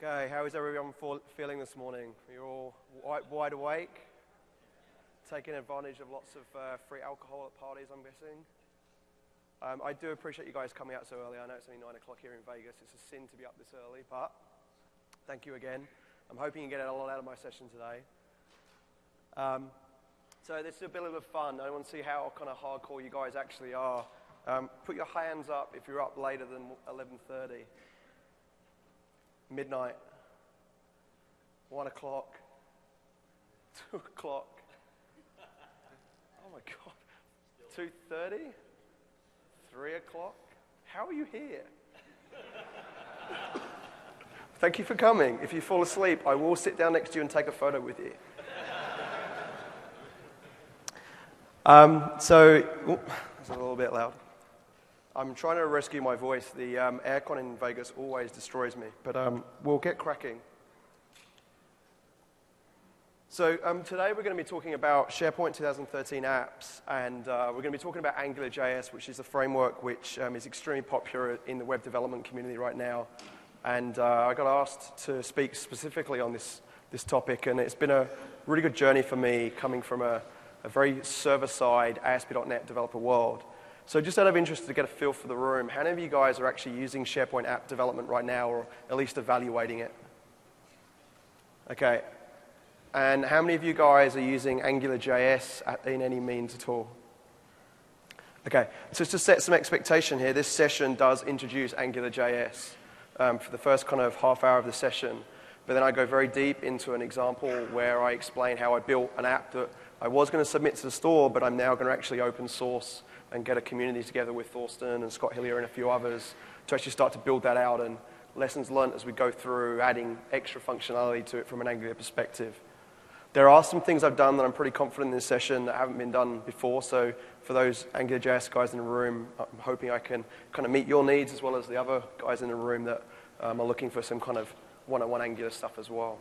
Okay, how is everyone feeling this morning? You're all wide awake? Taking advantage of lots of free alcohol at parties, I'm guessing? I do appreciate you guys coming out so early. I know it's only 9 o'clock here in Vegas. It's a sin to be up this early, but thank you again. I'm hoping you get a lot out of my session today. So this is a bit of fun. I want to see how kind of hardcore you guys actually are. Put your hands up if you're up later than 11:30. Midnight, 1 o'clock, 2 o'clock, oh my God, 2:30, 3 o'clock. How are you here? Thank you for coming. If you fall asleep, I will sit down next to you and take a photo with you. That's a little bit loud. I'm trying to rescue my voice. The aircon in Vegas always destroys me, but we'll get cracking. So today we're going to be talking about SharePoint 2013 apps, and we're going to be talking about AngularJS, which is a framework which is extremely popular in the web development community right now. And I got asked to speak specifically on this topic, and it's been a really good journey for me coming from a very server-side ASP.NET developer world. So just out of interest to get a feel for the room, how many of you guys are actually using SharePoint app development right now, or at least evaluating it? Okay. And how many of you guys are using AngularJS in any means at all? Okay. So just to set some expectation here, this session does introduce AngularJS for the first kind of half hour of the session. But then I go very deep into an example where I explain how I built an app that I was going to submit to the store, but I'm now going to actually open source and get a community together with Thorsten and Scott Hillier and a few others to actually start to build that out, and lessons learned as we go through adding extra functionality to it from an Angular perspective. There are some things I've done that I'm pretty confident in this session that haven't been done before, so for those AngularJS guys in the room, I'm hoping I can kind of meet your needs as well as the other guys in the room that are looking for some kind of one-on-one Angular stuff as well.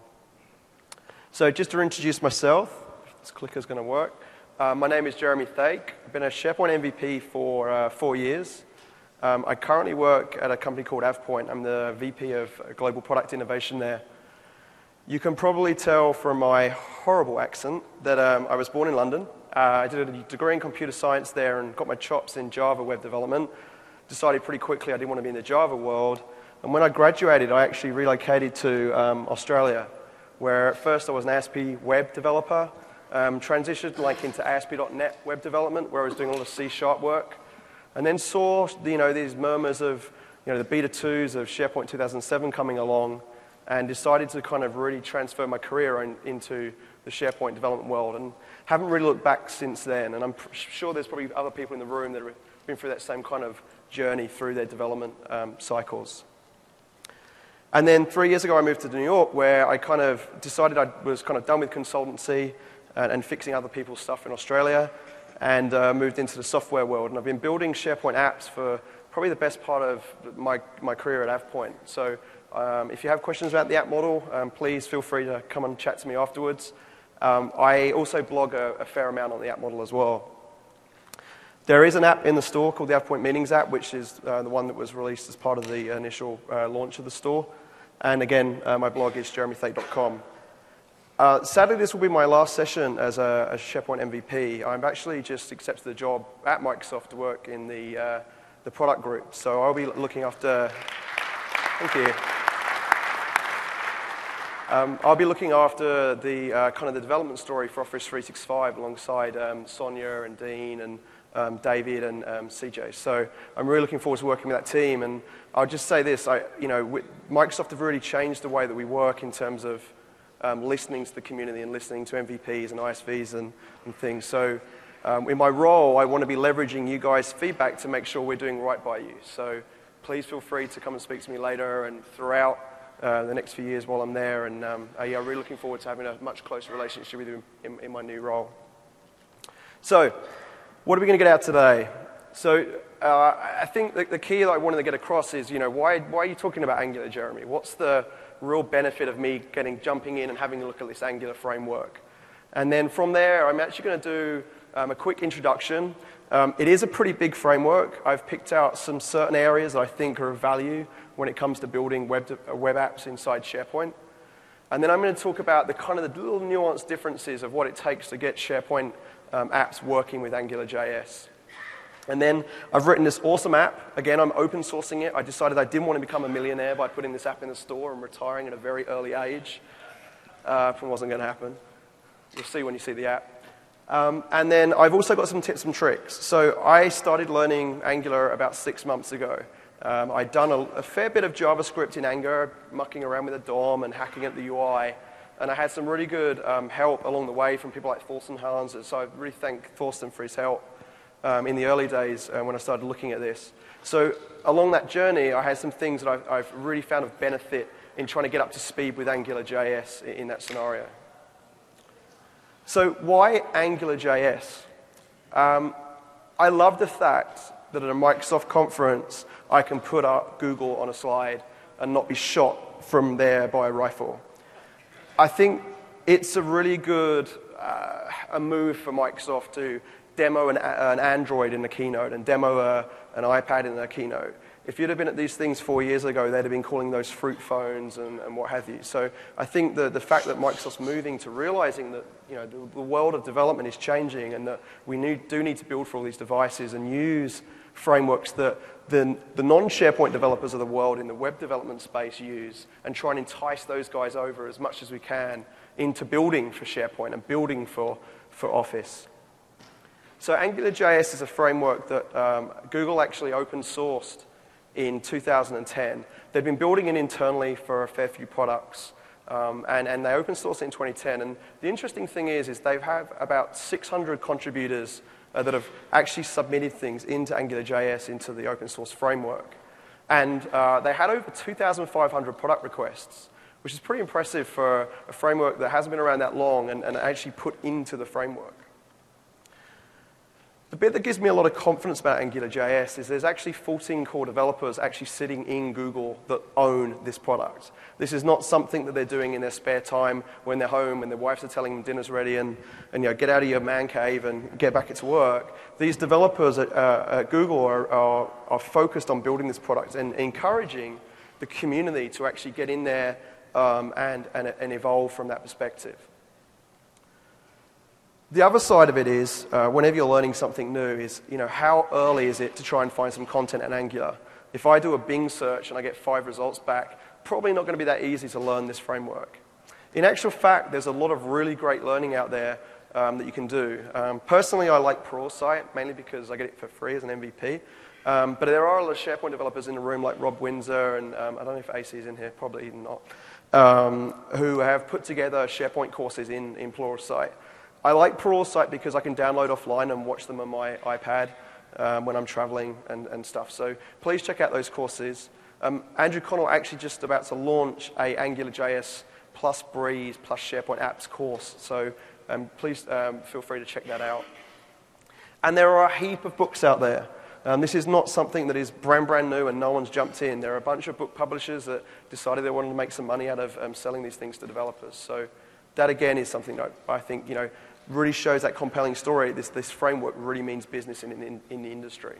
So just to introduce myself, if this clicker's going to work. My name is Jeremy Thake. I've been a SharePoint MVP for 4 years. I currently work at a company called AvePoint. I'm the VP of Global Product Innovation there. You can probably tell from my horrible accent that I was born in London. I did a degree in computer science there and got my chops in Java web development. Decided pretty quickly I didn't want to be in the Java world. And when I graduated, I actually relocated to Australia, where at first I was an ASP web developer. Transitioned into ASP.NET web development, where I was doing a lot of C# work, and then saw these murmurs of the beta 2s of SharePoint 2007 coming along, and decided to kind of really transfer my career into the SharePoint development world, and haven't really looked back since then. And I'm sure there's probably other people in the room that have been through that same kind of journey through their development cycles. And then 3 years ago, I moved to New York, where I kind of decided I was kind of done with consultancy and fixing other people's stuff in Australia, and moved into the software world. And I've been building SharePoint apps for probably the best part of my career at AvePoint. So if you have questions about the app model, please feel free to come and chat to me afterwards. I also blog a fair amount on the app model as well. There is an app in the store called the AvePoint Meetings app, which is the one that was released as part of the initial launch of the store. And again, my blog is jeremythake.com. Sadly, this will be my last session as a SharePoint MVP. I've actually just accepted the job at Microsoft to work in the product group. So I'll be looking after. Thank you. I'll be looking after the kind of the development story for Office 365 alongside Sonia and Dean and David and CJ. So I'm really looking forward to working with that team. And I'll just say this: Microsoft have really changed the way that we work in terms of listening to the community and listening to MVPs and ISVs and things. So in my role, I want to be leveraging you guys' feedback to make sure we're doing right by you. So please feel free to come and speak to me later and throughout the next few years while I'm there. And I'm really looking forward to having a much closer relationship with you in my new role. So what are we going to get out today? So I think the key that I wanted to get across is, why are you talking about Angular, Jeremy? What's the real benefit of me jumping in and having a look at this Angular framework? And then from there, I'm actually going to do a quick introduction. It is a pretty big framework. I've picked out some certain areas that I think are of value when it comes to building web apps inside SharePoint. And then I'm going to talk about the kind of the little nuanced differences of what it takes to get SharePoint apps working with AngularJS. And then I've written this awesome app. Again, I'm open sourcing it. I decided I didn't want to become a millionaire by putting this app in the store and retiring at a very early age. It wasn't going to happen. You'll see when you see the app. And then I've also got some tips and tricks. So I started learning Angular about 6 months ago. I'd done a fair bit of JavaScript in Angular, mucking around with the DOM and hacking at the UI. And I had some really good help along the way from people like Thorsten Hans. So I really thank Thorsten for his help in the early days when I started looking at this. So along that journey, I had some things that I've really found of benefit in trying to get up to speed with AngularJS in that scenario. So why AngularJS? I love the fact that at a Microsoft conference, I can put up Google on a slide and not be shot from there by a rifle. I think it's a really good a move for Microsoft to demo an Android in the keynote and demo an iPad in the keynote. If you'd have been at these things 4 years ago, they'd have been calling those fruit phones and what have you. So I think the fact that Microsoft's moving to realizing that the world of development is changing and that we do need to build for all these devices and use frameworks that the non-SharePoint developers of the world in the web development space use and try and entice those guys over as much as we can into building for SharePoint and building for Office. So AngularJS is a framework that Google actually open sourced in 2010. They've been building it internally for a fair few products, and they open sourced it in 2010. And the interesting thing is they have about 600 contributors that have actually submitted things into AngularJS, into the open source framework. And they had over 2,500 product requests, which is pretty impressive for a framework that hasn't been around that long and actually put into the framework. The bit that gives me a lot of confidence about AngularJS is there's actually 14 core developers actually sitting in Google that own this product. This is not something that they're doing in their spare time when they're home and their wives are telling them dinner's ready and get out of your man cave and get back into work. These developers at Google are focused on building this product and encouraging the community to actually get in there and evolve from that perspective. The other side of it is, whenever you're learning something new, is how early is it to try and find some content in Angular? If I do a Bing search and I get 5 results back, probably not going to be that easy to learn this framework. In actual fact, there's a lot of really great learning out there that you can do. Personally, I like Pluralsight, mainly because I get it for free as an MVP. But there are a lot of SharePoint developers in the room, like Rob Windsor, and I don't know if AC is in here, probably not, who have put together SharePoint courses in Pluralsight. I like Pluralsight because I can download offline and watch them on my iPad when I'm traveling and stuff. So please check out those courses. Andrew Connell actually just about to launch a AngularJS plus Breeze plus SharePoint apps course. So please feel free to check that out. And there are a heap of books out there. This is not something that is brand new and no one's jumped in. There are a bunch of book publishers that decided they wanted to make some money out of selling these things to developers. So that, again, is something that I think really shows that compelling story. This framework really means business in the industry.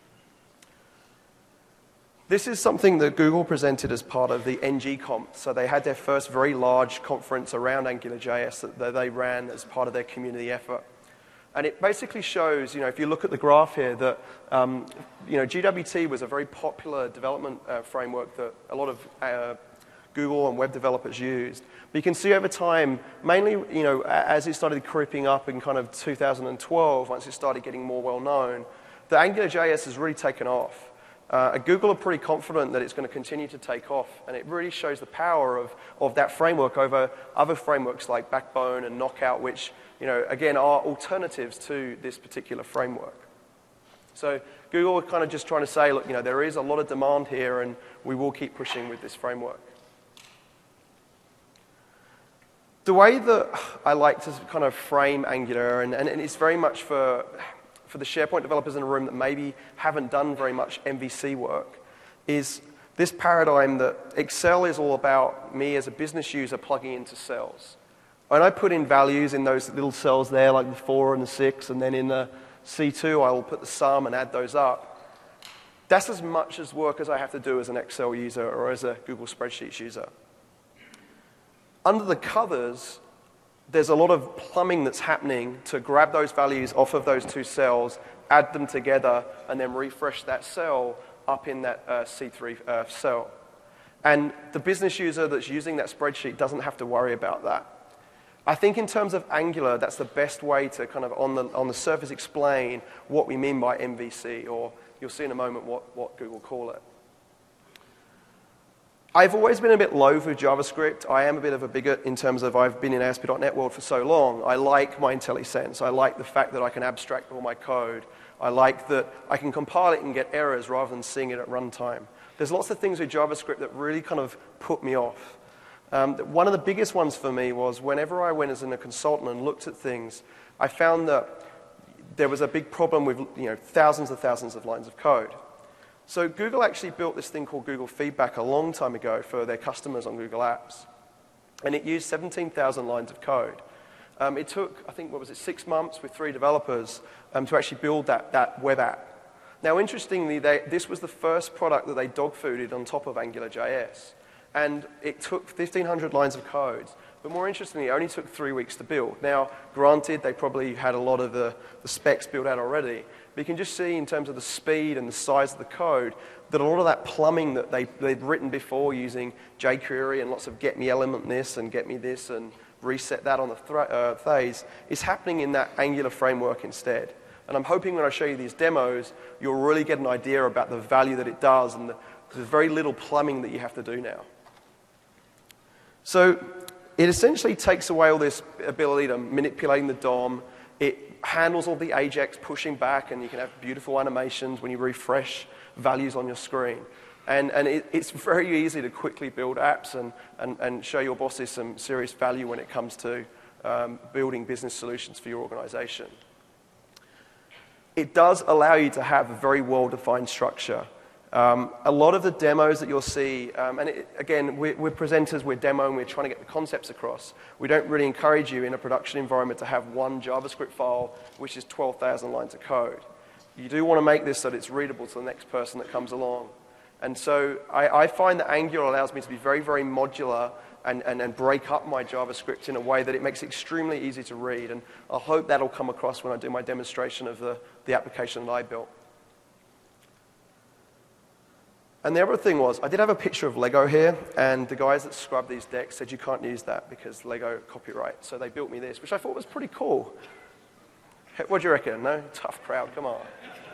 This is something that Google presented as part of the NG-Conf. So they had their first very large conference around AngularJS that they ran as part of their community effort. And it basically shows, if you look at the graph here, that GWT was a very popular development framework that a lot of Google and web developers used. But you can see over time, mainly, as it started creeping up in kind of 2012, once it started getting more well-known, the AngularJS has really taken off. Google are pretty confident that it's going to continue to take off, and it really shows the power of that framework over other frameworks like Backbone and Knockout, which, again, are alternatives to this particular framework. So Google are kind of just trying to say, look, there is a lot of demand here, and we will keep pushing with this framework. The way that I like to kind of frame Angular, and it's very much for the SharePoint developers in the room that maybe haven't done very much MVC work, is this paradigm that Excel is all about me as a business user plugging into cells. And I put in values in those little cells there, like the 4 and the 6, and then in the C2, I will put the sum and add those up. That's as much as work as I have to do as an Excel user or as a Google Spreadsheets user. Under the covers, there's a lot of plumbing that's happening to grab those values off of those two cells, add them together, and then refresh that cell up in that C3 cell. And the business user that's using that spreadsheet doesn't have to worry about that. I think in terms of Angular, that's the best way to kind of on the surface explain what we mean by MVC, or you'll see in a moment what Google call it. I've always been a bit loath with JavaScript. I am a bit of a bigot in terms of I've been in ASP.NET World for so long. I like my IntelliSense. I like the fact that I can abstract all my code. I like that I can compile it and get errors rather than seeing it at runtime. There's lots of things with JavaScript that really kind of put me off. One of the biggest ones for me was whenever I went as a consultant and looked at things, I found that there was a big problem with thousands of lines of code. So Google actually built this thing called Google Feedback a long time ago for their customers on Google Apps. And it used 17,000 lines of code. It took, I think, 6 months with 3 developers to actually build that web app. Now, interestingly, this was the first product that they dog-fooded on top of AngularJS. And it took 1,500 lines of code. But more interestingly, it only took 3 weeks to build. Now, granted, they probably had a lot of the specs built out already. But you can just see in terms of the speed and the size of the code that a lot of that plumbing that they'd written before using jQuery and lots of get me element this and get me this and reset that on the phase is happening in that Angular framework instead. And I'm hoping when I show you these demos, you'll really get an idea about the value that it does and the very little plumbing that you have to do now. So it essentially takes away all this ability to manipulating the DOM. It handles all the AJAX pushing back, and you can have beautiful animations when you refresh values on your screen. And it's very easy to quickly build apps and show your bosses some serious value when it comes to building business solutions for your organization. It does allow you to have a very well-defined structure. A lot of the demos that you'll see, again, we're presenters, we're demoing, we're trying to get the concepts across. We don't really encourage you in a production environment to have one JavaScript file, which is 12,000 lines of code. You do want to make this so that it's readable to the next person that comes along. And so I find that Angular allows me to be very, very modular and break up my JavaScript in a way that it makes it extremely easy to read. And I hope that'll come across when I do my demonstration of the application that I built. And the other thing was, I did have a picture of Lego here, and the guys that scrubbed these decks said you can't use that because Lego copyright. So they built me this, which I thought was pretty cool. What do you reckon? No? Tough crowd, come on.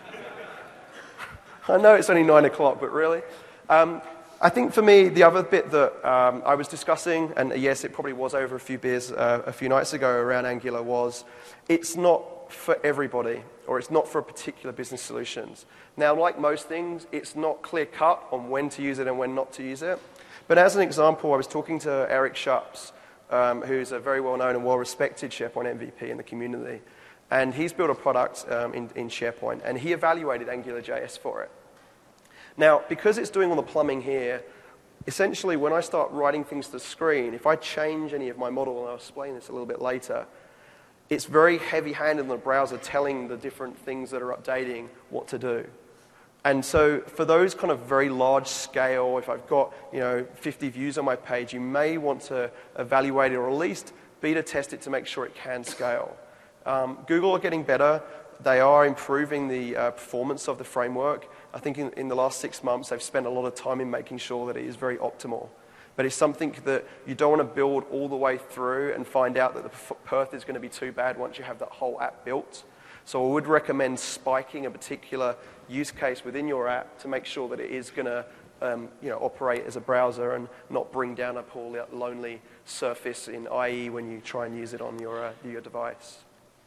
I know it's only 9 o'clock, but really. I think for me, the other bit that I was discussing, and yes, it probably was over a few beers a few nights ago around Angular, was it's not for everybody, or it's not for particular business solutions. Now, like most things, it's not clear-cut on when to use it and when not to use it. But as an example, I was talking to Eric Schups, who's a very well-known and well-respected SharePoint MVP in the community. And he's built a product in SharePoint, and he evaluated AngularJS for it. Now, because it's doing all the plumbing here, essentially when I start writing things to the screen, if I change any of my model, and I'll explain this a little bit later, it's very heavy-handed in the browser telling the different things that are updating what to do. And so for those kind of very large scale, if I've got 50 views on my page, you may want to evaluate it or at least beta test it to make sure it can scale. Google are getting better. They are improving the performance of the framework. I think in the last 6 months, they've spent a lot of time in making sure that it is very optimal. But it's something that you don't want to build all the way through and find out that the perf is going to be too bad once you have that whole app built. So I would recommend spiking a particular use case within your app to make sure that it is going to operate as a browser and not bring down a poor, lonely surface in IE when you try and use it on your device.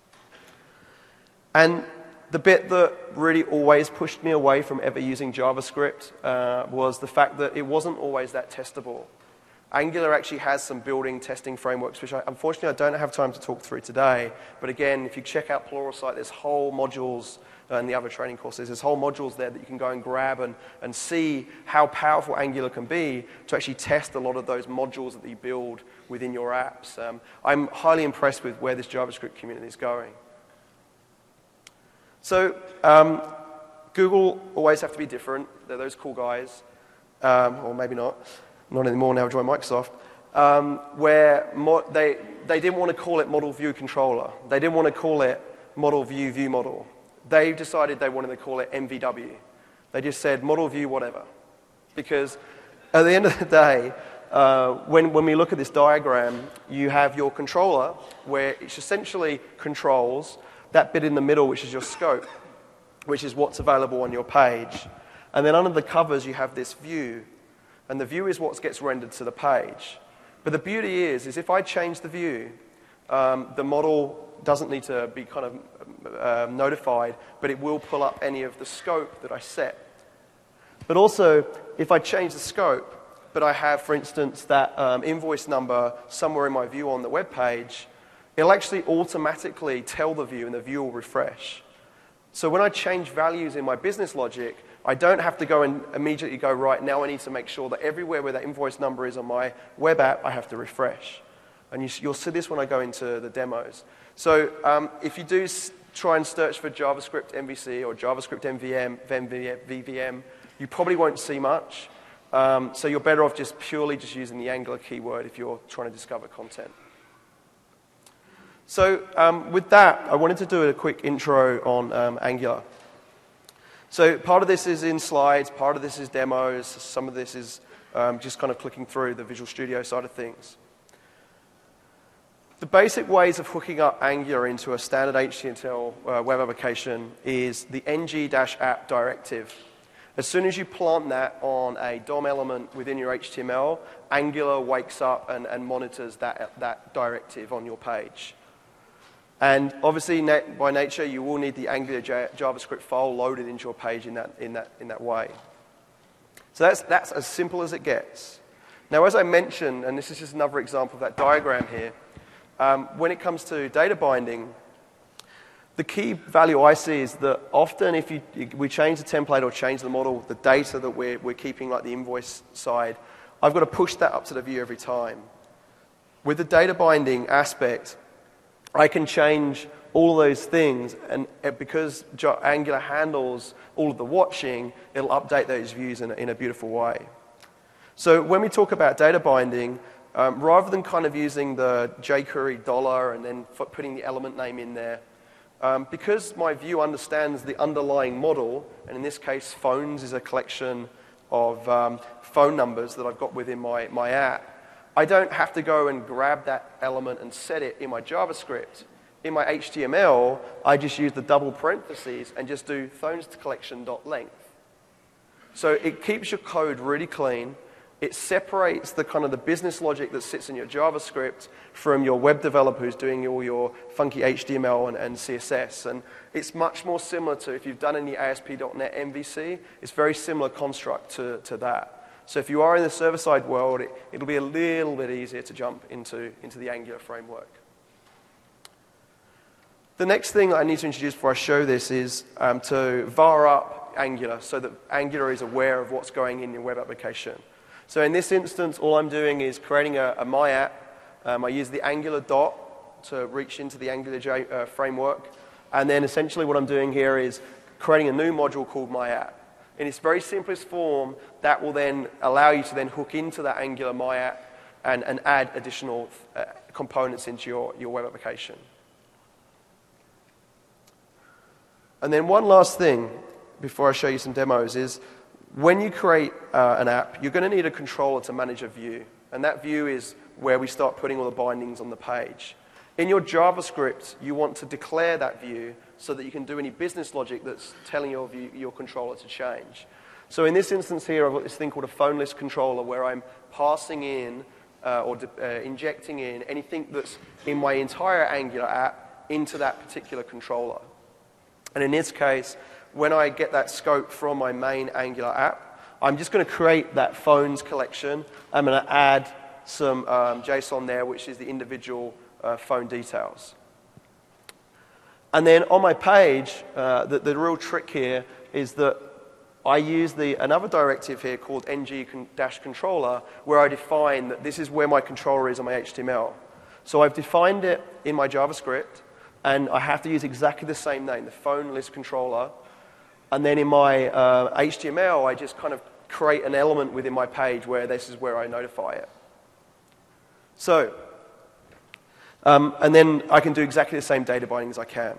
And the bit that really always pushed me away from ever using JavaScript was the fact that it wasn't always that testable. Angular actually has some building testing frameworks, which unfortunately I don't have time to talk through today. But again, if you check out Pluralsight, there's whole modules and the other training courses. There's whole modules there that you can go and grab and see how powerful Angular can be to actually test a lot of those modules that you build within your apps. I'm highly impressed with where this JavaScript community is going. So Google always have to be different. They're those cool guys, or maybe not anymore now, join Microsoft, where they didn't want to call it Model View Controller. They didn't want to call it Model View View Model. They decided they wanted to call it MVW. They just said Model View whatever. Because at the end of the day, when we look at this diagram, you have your controller where it essentially controls that bit in the middle, which is your scope, which is what's available on your page. And then under the covers, you have this view. And the view is what gets rendered to the page. But the beauty is if I change the view, the model doesn't need to be kind of notified, but it will pull up any of the scope that I set. But also, if I change the scope, but I have, for instance, that invoice number somewhere in my view on the web page, it'll actually automatically tell the view, and the view will refresh. So when I change values in my business logic, I don't have to go and immediately go, right, now I need to make sure that everywhere where that invoice number is on my web app, I have to refresh. And you'll see this when I go into the demos. So if you do try and search for JavaScript MVC or JavaScript VVM, you probably won't see much. So you're better off just purely just using the Angular keyword if you're trying to discover content. So with that, I wanted to do a quick intro on Angular. So part of this is in slides, part of this is demos, some of this is just kind of clicking through the Visual Studio side of things. The basic ways of hooking up Angular into a standard HTML web application is the ng-app directive. As soon as you plant that on a DOM element within your HTML, Angular wakes up and monitors that directive on your page. And obviously, by nature, you will need the Angular JavaScript file loaded into your page in that way. So that's as simple as it gets. Now, as I mentioned, and this is just another example of that diagram here, when it comes to data binding, the key value I see is that often if we change the template or change the model, the data that we're keeping, like the invoice side, I've got to push that up to the view every time. With the data binding aspect, I can change all of those things, and because Angular handles all of the watching, it'll update those views in a beautiful way. So when we talk about data binding, rather than kind of using the jQuery $ and then putting the element name in there, because my view understands the underlying model, and in this case, phones is a collection of phone numbers that I've got within my app, I don't have to go and grab that element and set it in my JavaScript. In my HTML, I just use the double parentheses and just do phones-collection.length. So it keeps your code really clean. It separates the kind of the business logic that sits in your JavaScript from your web developer who's doing all your funky HTML and CSS. And it's much more similar to, if you've done any ASP.NET MVC, it's very similar construct to that. So if you are in the server-side world, it'll be a little bit easier to jump into the Angular framework. The next thing I need to introduce before I show this is to var up Angular so that Angular is aware of what's going in your web application. So in this instance, all I'm doing is creating a my app. I use the Angular dot to reach into the Angular framework. And then essentially what I'm doing here is creating a new module called my app. In its very simplest form, that will then allow you to then hook into that Angular my app and add additional components into your web application. And then one last thing before I show you some demos is when you create an app, you're going to need a controller to manage a view. And that view is where we start putting all the bindings on the page. In your JavaScript, you want to declare that view so that you can do any business logic that's telling your controller to change. So in this instance here, I've got this thing called a phone list controller where I'm passing in or injecting in anything that's in my entire Angular app into that particular controller. And in this case, when I get that scope from my main Angular app, I'm just going to create that phones collection. I'm going to add some JSON there, which is the individual phone details. And then on my page, the real trick here is that I use another directive here called ng-controller, where I define that this is where my controller is on my HTML. So I've defined it in my JavaScript, and I have to use exactly the same name, the phone list controller. And then in my HTML, I just kind of create an element within my page where this is where I notify it. So, and then I can do exactly the same data binding as I can.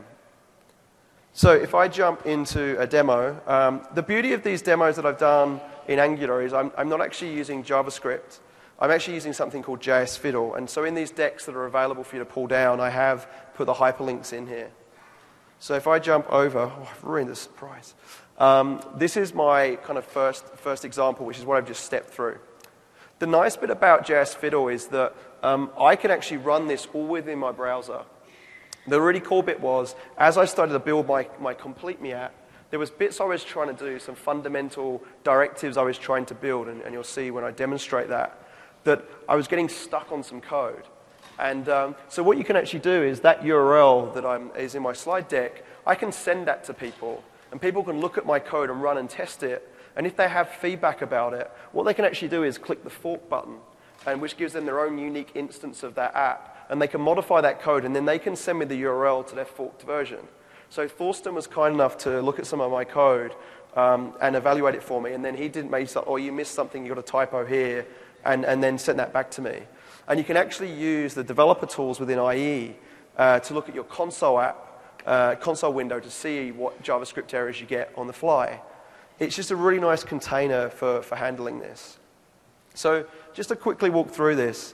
So if I jump into a demo, the beauty of these demos that I've done in Angular is I'm not actually using JavaScript. I'm actually using something called JS Fiddle. And so in these decks that are available for you to pull down, I have put the hyperlinks in here. So if I jump over, I've ruined the surprise. This is my kind of first example, which is what I've just stepped through. The nice bit about JS Fiddle is that I can actually run this all within my browser. The really cool bit was, as I started to build my Complete Me app, there was bits I was trying to do, some fundamental directives I was trying to build, and you'll see when I demonstrate that I was getting stuck on some code. And so what you can actually do is that URL that is in my slide deck, I can send that to people, and people can look at my code and run and test it. And if they have feedback about it, what they can actually do is click the fork button, and which gives them their own unique instance of that app. And they can modify that code, and then they can send me the URL to their forked version. So Thorsten was kind enough to look at some of my code and evaluate it for me, and then he didn't make something, you missed something, you got a typo here, and then send that back to me. And you can actually use the developer tools within IE to look at your console console window to see what JavaScript errors you get on the fly. It's just a really nice container for handling this. So just to quickly walk through this,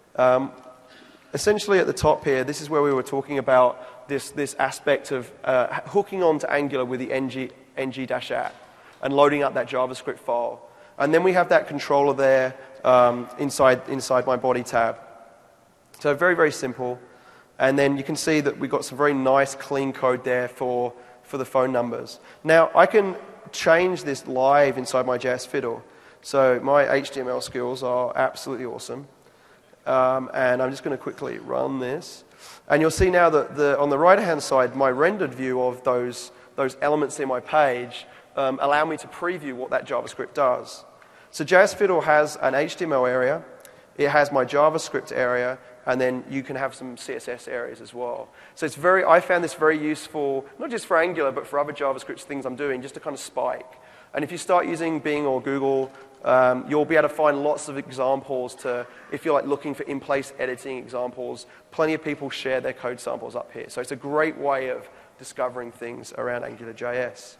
essentially at the top here, this is where we were talking about this aspect of hooking onto Angular with the ng-app and loading up that JavaScript file. And then we have that controller there inside my body tab. So very, very simple. And then you can see that we've got some very nice, clean code there for the phone numbers. Now, I can change this live inside my JS Fiddle. So my HTML skills are absolutely awesome. And I'm just going to quickly run this. And you'll see now that on the right-hand side, my rendered view of those elements in my page allow me to preview what that JavaScript does. So JS Fiddle has an HTML area, it has my JavaScript area, and then you can have some CSS areas as well. So I found this very useful, not just for Angular, but for other JavaScript things I'm doing, just to kind of spike. And if you start using Bing or Google, you'll be able to find lots of examples if you're like looking for in-place editing examples, plenty of people share their code samples up here. So it's a great way of discovering things around AngularJS.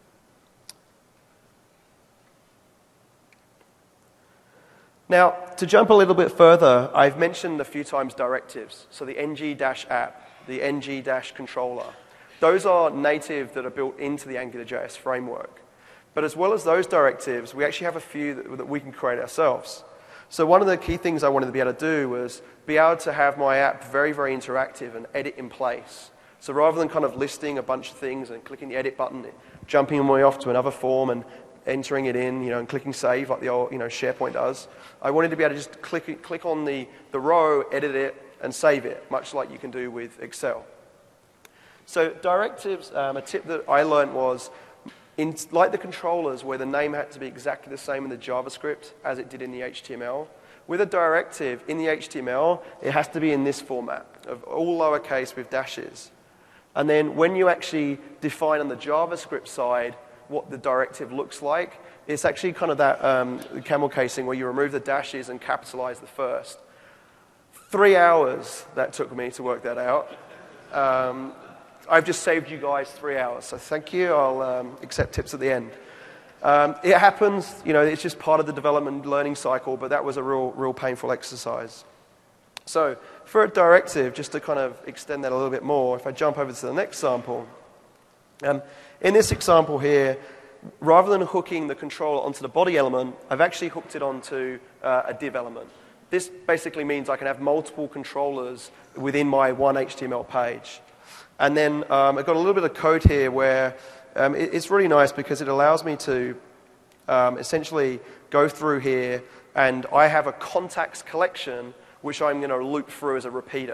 Now, to jump a little bit further, I've mentioned a few times directives. So the ng-app, the ng-controller. Those are native that are built into the AngularJS framework. But as well as those directives, we actually have a few that we can create ourselves. So one of the key things I wanted to be able to do was be able to have my app very, very interactive and edit in place. So rather than kind of listing a bunch of things and clicking the edit button, jumping all the way off to another form and entering it in, and clicking save like the old, SharePoint does, I wanted to be able to just click on the row, edit it, and save it, much like you can do with Excel. So directives, a tip that I learned was, like the controllers, where the name had to be exactly the same in the JavaScript as it did in the HTML, with a directive in the HTML, it has to be in this format, of all lowercase with dashes. And then when you actually define on the JavaScript side what the directive looks like, it's actually kind of that camel casing where you remove the dashes and capitalize the first. 3 hours that took me to work that out. I've just saved you guys 3 hours, so thank you. I'll accept tips at the end. It happens, it's just part of the development learning cycle, but that was a real painful exercise. So for a directive, just to kind of extend that a little bit more, if I jump over to the next sample, in this example here, rather than hooking the controller onto the body element, I've actually hooked it onto a div element. This basically means I can have multiple controllers within my one HTML page. And then I've got a little bit of code here where it's really nice because it allows me to essentially go through here, and I have a contacts collection which I'm going to loop through as a repeater.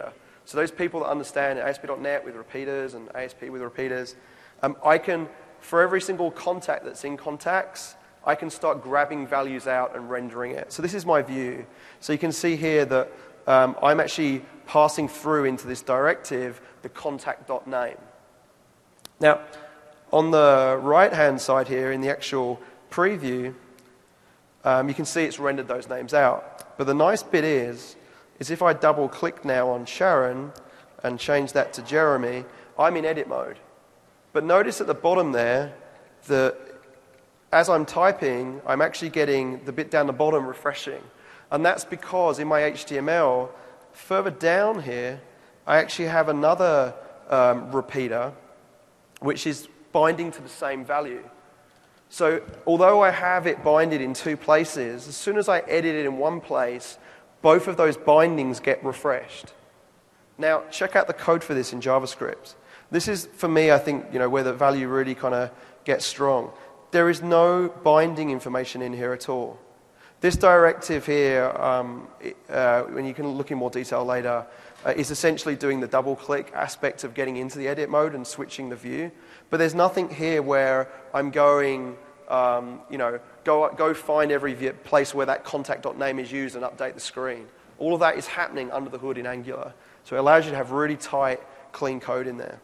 So those people that understand ASP.NET with repeaters and ASP with repeaters, I can, for every single contact that's in contacts, I can start grabbing values out and rendering it. So this is my view. So you can see here that I'm actually passing through into this directive the contact.name. Now, on the right-hand side here in the actual preview, you can see it's rendered those names out. But the nice bit is if I double-click now on Sharon and change that to Jeremy, I'm in edit mode. But notice at the bottom there that as I'm typing, I'm actually getting the bit down the bottom refreshing. And that's because in my HTML, further down here, I actually have another repeater, which is binding to the same value. So although I have it binded in two places, as soon as I edit it in one place, both of those bindings get refreshed. Now, check out the code for this in JavaScript. This is, for me, I think, where the value really kind of gets strong. There is no binding information in here at all. This directive here, when you can look in more detail later, is essentially doing the double-click aspect of getting into the edit mode and switching the view. But there's nothing here where I'm going, go find every place where that contact.name is used and update the screen. All of that is happening under the hood in Angular. So it allows you to have really tight, clean code in there.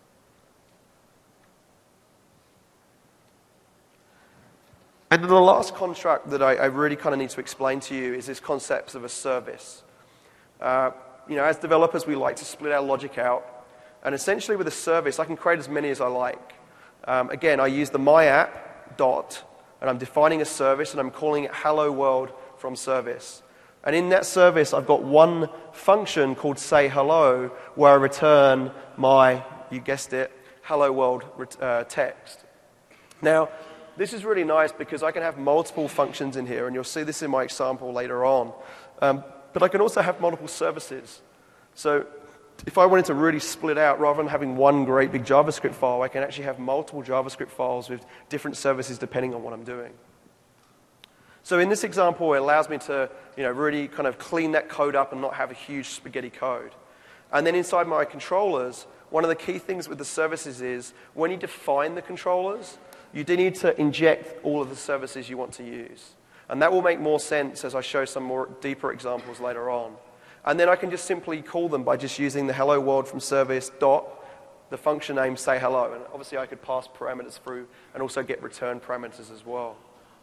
And then the last construct that I really kind of need to explain to you is this concept of a service. As developers, we like to split our logic out. And essentially with a service, I can create as many as I like. Again, I use the myapp dot, and I'm defining a service, and I'm calling it hello world from service. And in that service, I've got one function called say hello, where I return my, you guessed it, hello world text. Now, this is really nice because I can have multiple functions in here, and you'll see this in my example later on. But I can also have multiple services. So if I wanted to really split out, rather than having one great big JavaScript file, I can actually have multiple JavaScript files with different services depending on what I'm doing. So in this example, it allows me to really kind of clean that code up and not have a huge spaghetti code. And then inside my controllers, one of the key things with the services is when you define the controllers, you do need to inject all of the services you want to use. And that will make more sense as I show some more deeper examples later on. And then I can just simply call them by just using the hello world from service dot, the function name say hello. And obviously I could pass parameters through and also get return parameters as well.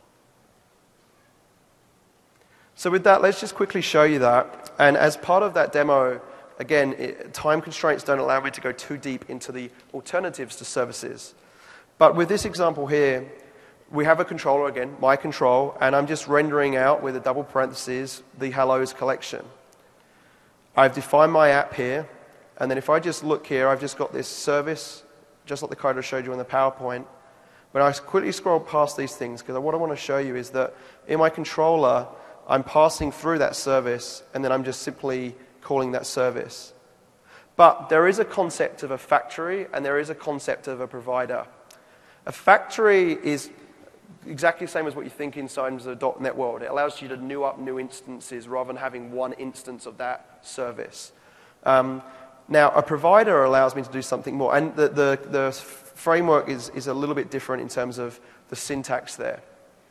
So with that, let's just quickly show you that. And as part of that demo, again, time constraints don't allow me to go too deep into the alternatives to services. But with this example here, we have a controller again, my control, and I'm just rendering out with a double parentheses the hellos collection. I've defined my app here, and then if I just look here, I've just got this service, just like the code I showed you in the PowerPoint. But I quickly scroll past these things because what I want to show you is that in my controller, I'm passing through that service, and then I'm just simply calling that service. But there is a concept of a factory, and there is a concept of a provider. A factory is exactly the same as what you think inside the .NET world. It allows you to new up new instances rather than having one instance of that service. Now, a provider allows me to do something more. And the framework is a little bit different in terms of the syntax there.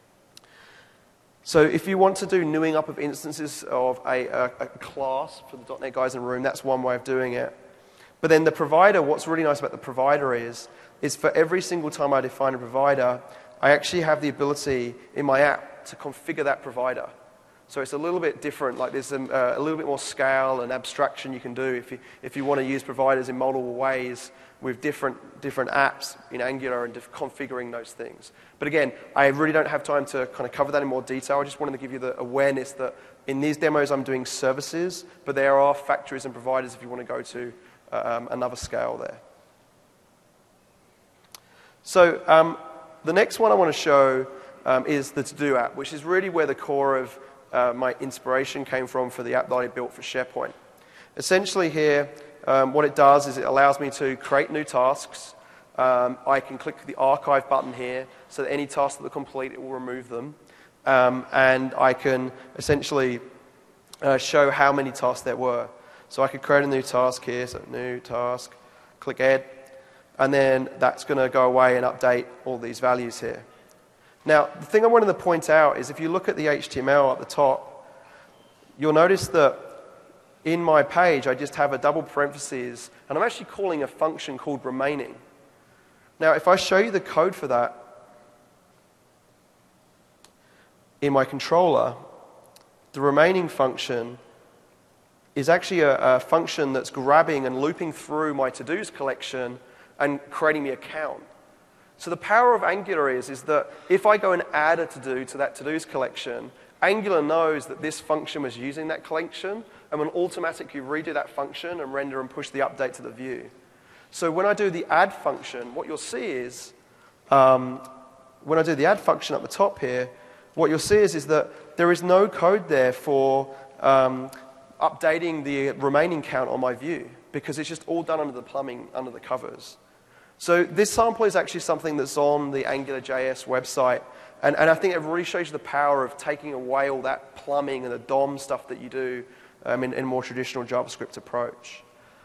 So if you want to do newing up of instances of a class for the .NET guys in the room, that's one way of doing it. But then the provider, what's really nice about the provider is for every single time I define a provider, I actually have the ability in my app to configure that provider. So it's a little bit different, like there's a little bit more scale and abstraction you can do if you want to use providers in multiple ways with different apps in Angular and configuring those things. But again, I really don't have time to kind of cover that in more detail. I just wanted to give you the awareness that in these demos I'm doing services, but there are factories and providers if you want to go to another scale there. So the next one I want to show is the To-Do app, which is really where the core of my inspiration came from for the app that I built for SharePoint. Essentially here, what it does is it allows me to create new tasks. I can click the archive button here, so that any tasks that are complete, it will remove them. And I can essentially show how many tasks there were. So I could create a new task here, so new task, click add, and then that's going to go away and update all these values here. Now, the thing I wanted to point out is if you look at the HTML at the top, you'll notice that in my page, I just have a double parentheses, and I'm actually calling a function called remaining. Now, if I show you the code for that in my controller, the remaining function is actually a function that's grabbing and looping through my to-dos collection and creating me a count. So the power of Angular is that if I go and add a to-do to that to-dos collection, Angular knows that this function was using that collection and will automatically redo that function and render and push the update to the view. So when I do the add function, what you'll see is, when I do the add function at the top here, what you'll see is that there is no code there for updating the remaining count on my view because it's just all done under the plumbing, under the covers. So this sample is actually something that's on the AngularJS website, and I think it really shows you the power of taking away all that plumbing and the DOM stuff that you do in a more traditional JavaScript approach.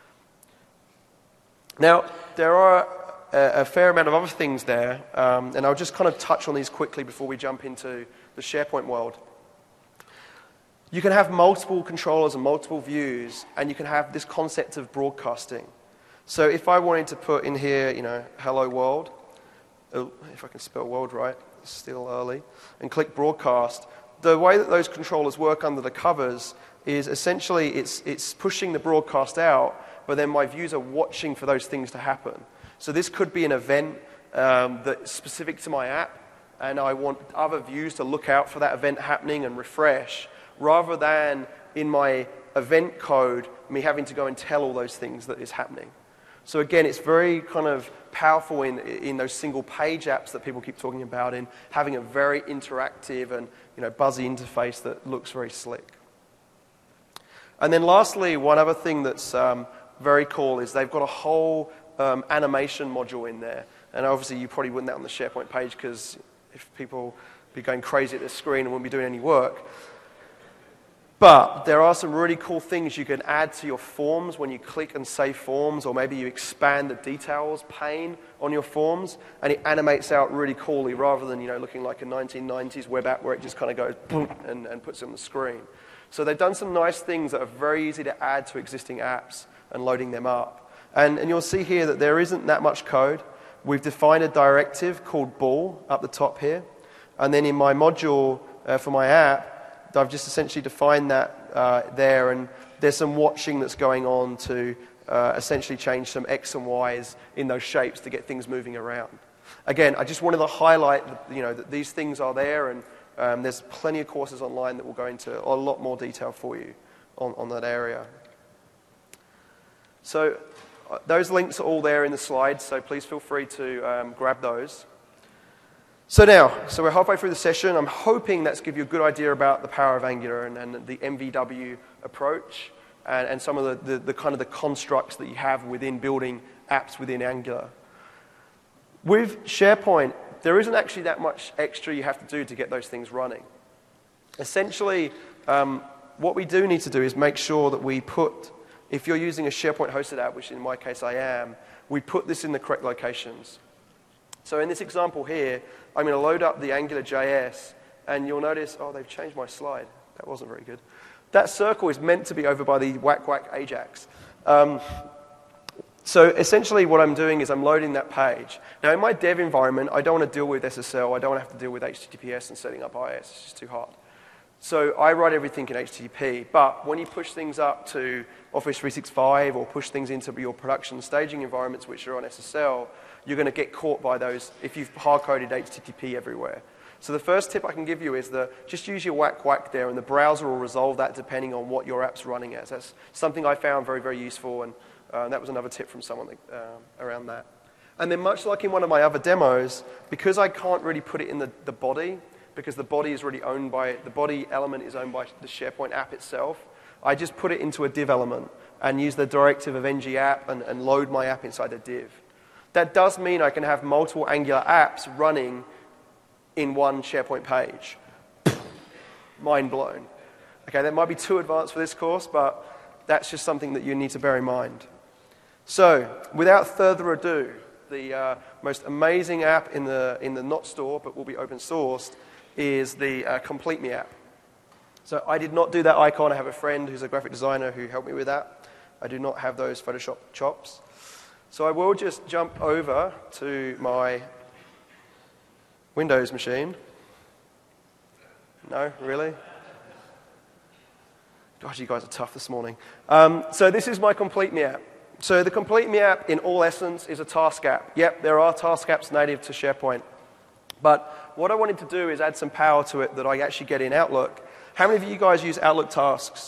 Now, there are a fair amount of other things there, and I'll just kind of touch on these quickly before we jump into the SharePoint world. You can have multiple controllers and multiple views, and you can have this concept of broadcasting. So if I wanted to put in here, hello world, if I can spell world right, it's still early, and click broadcast, the way that those controllers work under the covers is essentially it's pushing the broadcast out, but then my views are watching for those things to happen. So this could be an event that's specific to my app, and I want other views to look out for that event happening and refresh, rather than in my event code, me having to go and tell all those things that is happening. So again, it's very kind of powerful in those single page apps that people keep talking about, in having a very interactive and buzzy interface that looks very slick. And then lastly, one other thing that's very cool is they've got a whole animation module in there. And obviously you probably wouldn't have that on the SharePoint page because if people be going crazy at the screen and wouldn't be doing any work. But there are some really cool things you can add to your forms when you click and save forms, or maybe you expand the details pane on your forms, and it animates out really coolly rather than looking like a 1990s web app where it just kind of goes boom and puts it on the screen. So they've done some nice things that are very easy to add to existing apps and loading them up. And you'll see here that there isn't that much code. We've defined a directive called bool up the top here, and then in my module for my app, I've just essentially defined that there, and there's some watching that's going on to essentially change some X and Y's in those shapes to get things moving around. Again, I just wanted to highlight that these things are there, and there's plenty of courses online that will go into a lot more detail for you on that area. So those links are all there in the slides, so please feel free to grab those. So we're halfway through the session. I'm hoping that's give you a good idea about the power of Angular and the MVW approach and some of the kind of the constructs that you have within building apps within Angular. With SharePoint, there isn't actually that much extra you have to do to get those things running. Essentially, what we do need to do is make sure that we put, if you're using a SharePoint hosted app, which in my case I am, we put this in the correct locations. So in this example here, I'm going to load up the AngularJS, and you'll notice, they've changed my slide. That wasn't very good. That circle is meant to be over by the whack Ajax. So essentially what I'm doing is I'm loading that page. Now in my dev environment, I don't want to deal with SSL. I don't want to have to deal with HTTPS and setting up IIS. It's just too hard. So I write everything in HTTP. But when you push things up to Office 365 or push things into your production staging environments, which are on SSL, you're going to get caught by those if you've hard-coded HTTP everywhere. So the first tip I can give you is just use your whack there, and the browser will resolve that depending on what your app's running as. That's something I found very, very useful, and that was another tip from someone around that. And then much like in one of my other demos, because I can't really put it in the body, because the body is really owned by, the body element is owned by the SharePoint app itself, I just put it into a div element and use the directive of ng-app and load my app inside a div. That does mean I can have multiple Angular apps running in one SharePoint page. Mind blown. Okay, that might be too advanced for this course, but That's just something that you need to bear in mind. So, without further ado, the most amazing app in the not store, but will be open sourced, is the Complete Me app. So I did not do that icon. I have a friend who's a graphic designer who helped me with that. I do not have those Photoshop chops. So I will just jump over to my Windows machine. No, really? Gosh, you guys are tough this morning. So this is my Complete Me app. So the Complete Me app, in all essence, is a task app. Yep, there are task apps native to SharePoint. But what I wanted to do is add some power to it that I actually get in Outlook. How many of you guys use Outlook tasks?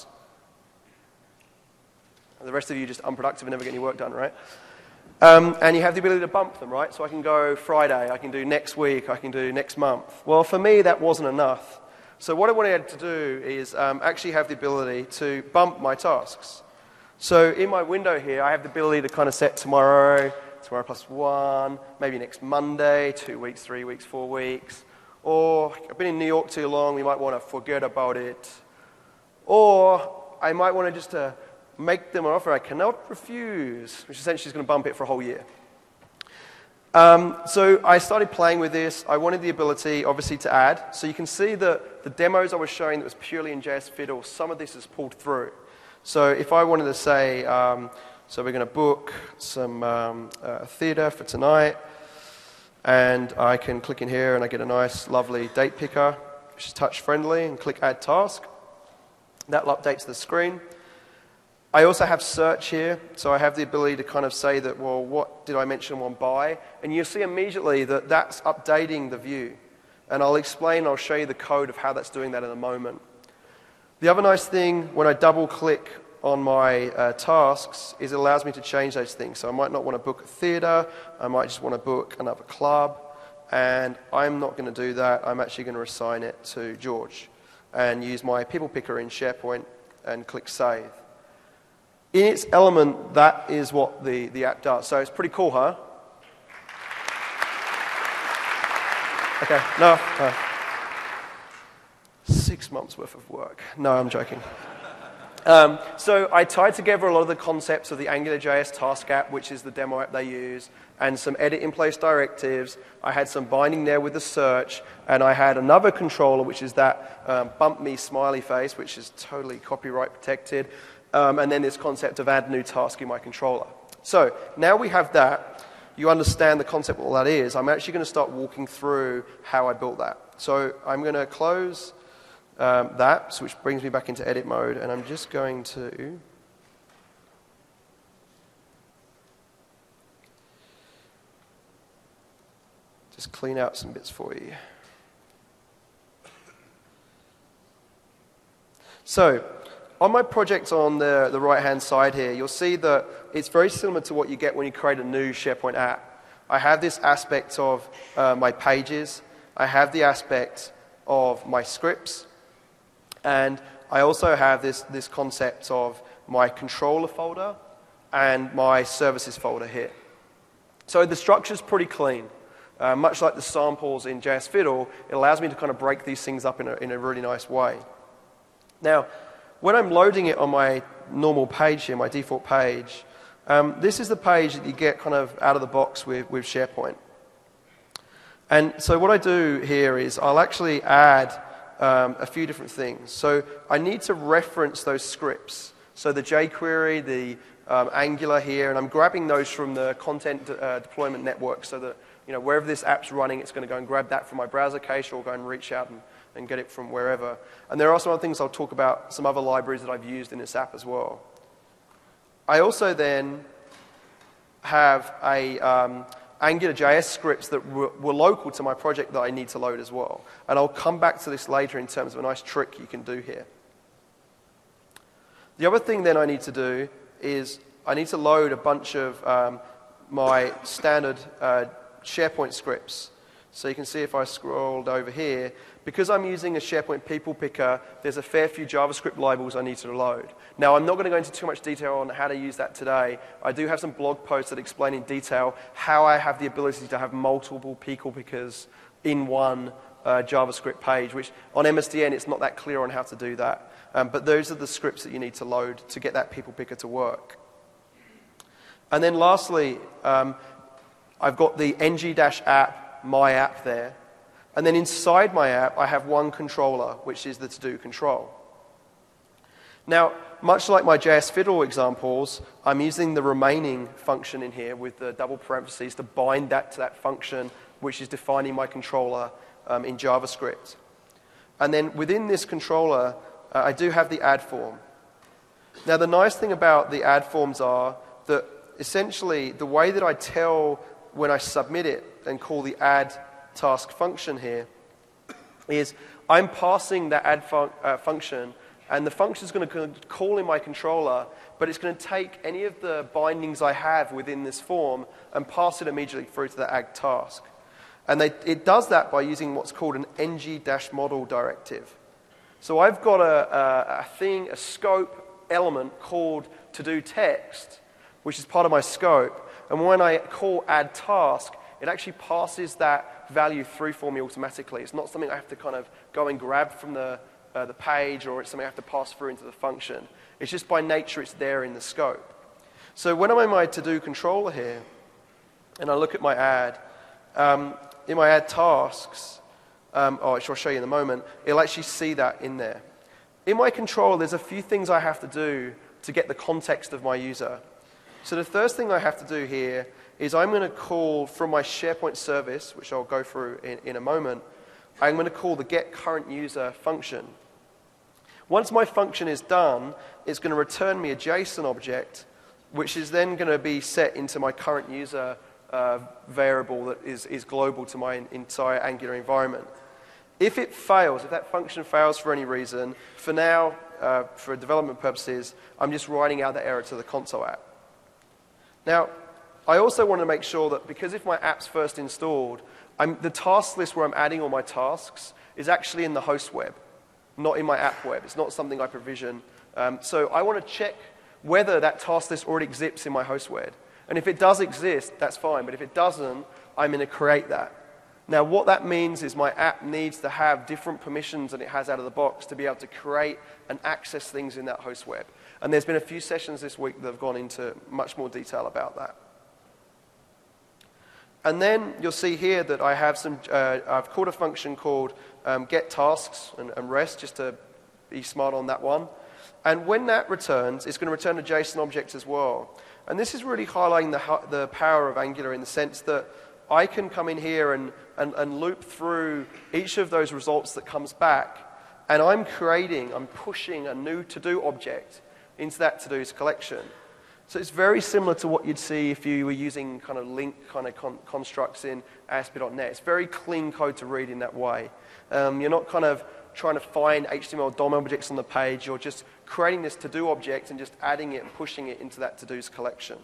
The rest of you just unproductive and never get any work done, right? And you have the ability to bump them, right? So I can go Friday, I can do next week, I can do next month. Well, for me, that wasn't enough. So what I wanted to do is actually have the ability to bump my tasks. So in my window here, I have the ability to kind of set tomorrow +1, maybe next Monday, 2 weeks, 3 weeks, 4 weeks. Or I've been in New York too long, we might want to forget about it. Or I might want to just make them an offer I cannot refuse, which essentially is going to bump it for a whole year. So I started playing with this. I wanted the ability, obviously, to add. So you can see that the demos I was showing that was purely in JS Fiddle, some of this is pulled through. So if I wanted to say, so we're going to book some theatre for tonight, and I can click in here and I get a nice, lovely date picker, which is touch-friendly, and click Add Task. That updates the screen. I also have search here, so I have the ability to kind of say that, well, what did I mention one by? And you'll see immediately that that's updating the view. And I'll explain, I'll show you the code of how that's doing that in a moment. The other nice thing, when I double-click on my tasks, is it allows me to change those things. So I might not want to book a theatre, I might just want to book another club, and I'm not going to do that. I'm actually going to assign it to George and use my people picker in SharePoint and click Save. In its element, that is what the app does. So it's pretty cool, huh? Okay, no. 6 months worth of work. No, I'm joking. So I tied together a lot of the concepts of the AngularJS task app, which is the demo app they use, and some edit in place directives. I had some binding there with the search, and I had another controller, which is that bump me smiley face, which is totally copyright protected, and then this concept of add new task in my controller. So now we have that. You understand the concept of what that is. I'm actually going to start walking through how I built that. So I'm going to close that, so which brings me back into edit mode, and I'm just going to just clean out some bits for you. So on my project on the right-hand side here, you'll see that it's very similar to what you get when you create a new SharePoint app. I have this aspect of my pages. I have the aspect of my scripts. And I also have this concept of my controller folder and my services folder here. So the structure's pretty clean. Much like the samples in JS Fiddle, it allows me to kind of break these things up in a really nice way. Now, when I'm loading it on my normal page here, my default page, this is the page that you get kind of out of the box with SharePoint. And so what I do here is I'll actually add a few different things. So I need to reference those scripts. So the jQuery, the Angular here, and I'm grabbing those from the content deployment network so that wherever this app's running, it's going to go and grab that from my browser cache or go and reach out and get it from wherever. And there are some other things I'll talk about, some other libraries that I've used in this app as well. I also then have a AngularJS scripts that were local to my project that I need to load as well. And I'll come back to this later in terms of a nice trick you can do here. The other thing then I need to do is I need to load a bunch of my standard SharePoint scripts. So you can see if I scrolled over here, because I'm using a SharePoint people picker, there's a fair few JavaScript libraries I need to load. Now, I'm not going to go into too much detail on how to use that today. I do have some blog posts that explain in detail how I have the ability to have multiple people pickers in one JavaScript page, which on MSDN it's not that clear on how to do that. But those are the scripts that you need to load to get that people picker to work. And then lastly, I've got the ng-app, my app there. And then inside my app, I have one controller, which is the to-do control. Now, much like my JS Fiddle examples, I'm using the remaining function in here with the double parentheses to bind that to that function, which is defining my controller in JavaScript. And then within this controller, I do have the add form. Now, the nice thing about the add forms are that essentially the way that I tell when I submit it and call the add task function here is I'm passing that add function, and the function is going to call in my controller, but it's going to take any of the bindings I have within this form and pass it immediately through to the add task. And it does that by using what's called an ng-model directive. So I've got a scope element called to-do text, which is part of my scope. And when I call add task, it actually passes that value through for me automatically. It's not something I have to kind of go and grab from the page, or it's something I have to pass through into the function. It's just by nature it's there in the scope. So when I'm in my to-do controller here, and I look at my add, in my add tasks, which I'll show you in a moment, it'll actually see that in there. In my controller, there's a few things I have to do to get the context of my user. So the first thing I have to do here is I'm going to call from my SharePoint service, which I'll go through in a moment, I'm going to call the getCurrentUser function. Once my function is done, it's going to return me a JSON object, which is then going to be set into my current user variable that is global to my entire Angular environment. If it fails, if that function fails for any reason, for now, for development purposes, I'm just writing out the error to the console app. Now, I also want to make sure that because if my app's first installed, the task list where I'm adding all my tasks is actually in the host web, not in my app web. It's not something I provision. So I want to check whether that task list already exists in my host web. And if it does exist, that's fine. But if it doesn't, I'm going to create that. Now, what that means is my app needs to have different permissions than it has out of the box to be able to create and access things in that host web. And there's been a few sessions this week that have gone into much more detail about that. And then you'll see here that I have I've called a function called getTasks and rest, just to be smart on that one. And when that returns, it's going to return a JSON object as well. And this is really highlighting the power of Angular in the sense that I can come in here and loop through each of those results that comes back, and I'm pushing a new to-do object into that to-dos collection. So it's very similar to what you'd see if you were using kind of link kind of constructs in ASP.NET. It's very clean code to read in that way. You're not kind of trying to find HTML DOM objects on the page. You're just creating this to-do object and just adding it and pushing it into that to-dos collection.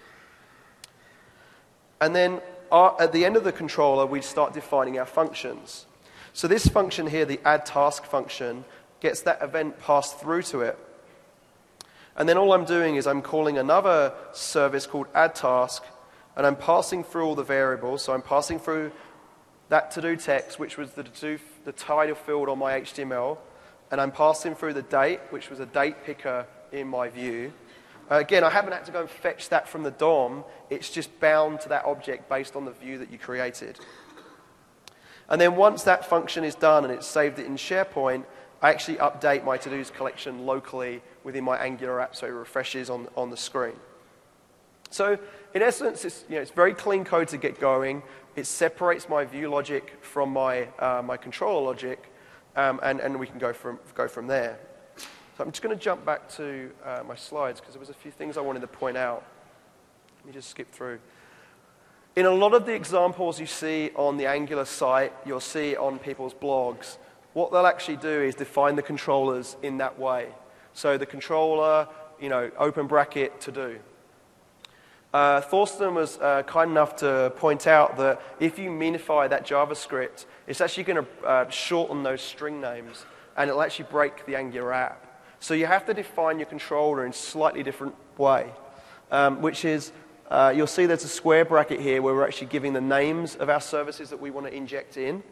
And then at the end of the controller, we start defining our functions. So this function here, the add task function, gets that event passed through to it. And then all I'm doing is I'm calling another service called add task, and I'm passing through all the variables. So I'm passing through that to-do text, which was the title field on my HTML, and I'm passing through the date, which was a date picker in my view. Again, I haven't had to go and fetch that from the DOM. It's just bound to that object based on the view that you created. And then once that function is done and it's saved it in SharePoint, I actually update my to-dos collection locally within my Angular app so it refreshes on the screen. So in essence, it's very clean code to get going. It separates my view logic from my controller logic, and we can go from there. So I'm just going to jump back to my slides because there was a few things I wanted to point out. Let me just skip through. In a lot of the examples you see on the Angular site, you'll see on people's blogs, what they'll actually do is define the controllers in that way. So the controller, open bracket, to do. Thorsten was kind enough to point out that if you minify that JavaScript, it's actually going to shorten those string names, and it'll actually break the Angular app. So you have to define your controller in a slightly different way, which is, you'll see there's a square bracket here where we're actually giving the names of our services that we want to inject in.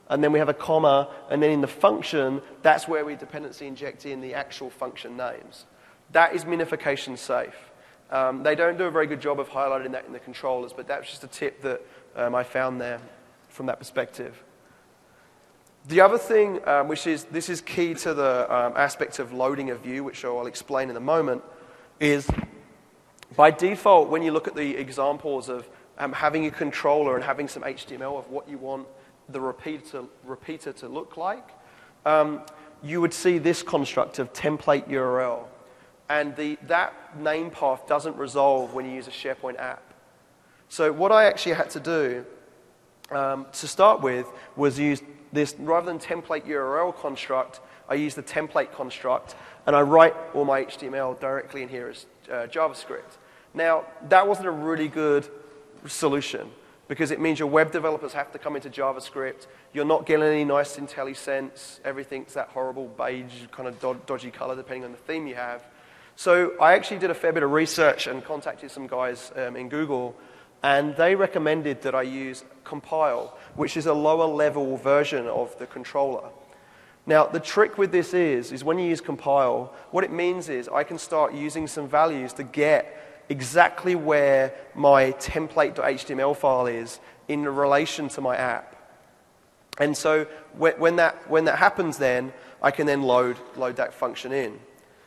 and then we have a comma, and then in the function, that's where we dependency inject in the actual function names. That is minification safe. They don't do a very good job of highlighting that in the controllers, but that's just a tip that I found there from that perspective. The other thing, this is key to the aspect of loading a view, which I'll explain in a moment, is by default, when you look at the examples of having a controller and having some HTML of what you want the repeater to look like, you would see this construct of template URL. And that name path doesn't resolve when you use a SharePoint app. So what I actually had to do to start with was use this, rather than template URL construct, I use the template construct, and I write all my HTML directly in here as JavaScript. Now, that wasn't a really good solution, because it means your web developers have to come into JavaScript. You're not getting any nice IntelliSense. Everything's that horrible beige, kind of dodgy color, depending on the theme you have. So I actually did a fair bit of research and contacted some guys in Google, and they recommended that I use Compile, which is a lower level version of the controller. Now, the trick with this is when you use Compile, what it means is I can start using some values to get exactly where my template.html file is in relation to my app. And so when that happens, then I can then load that function in.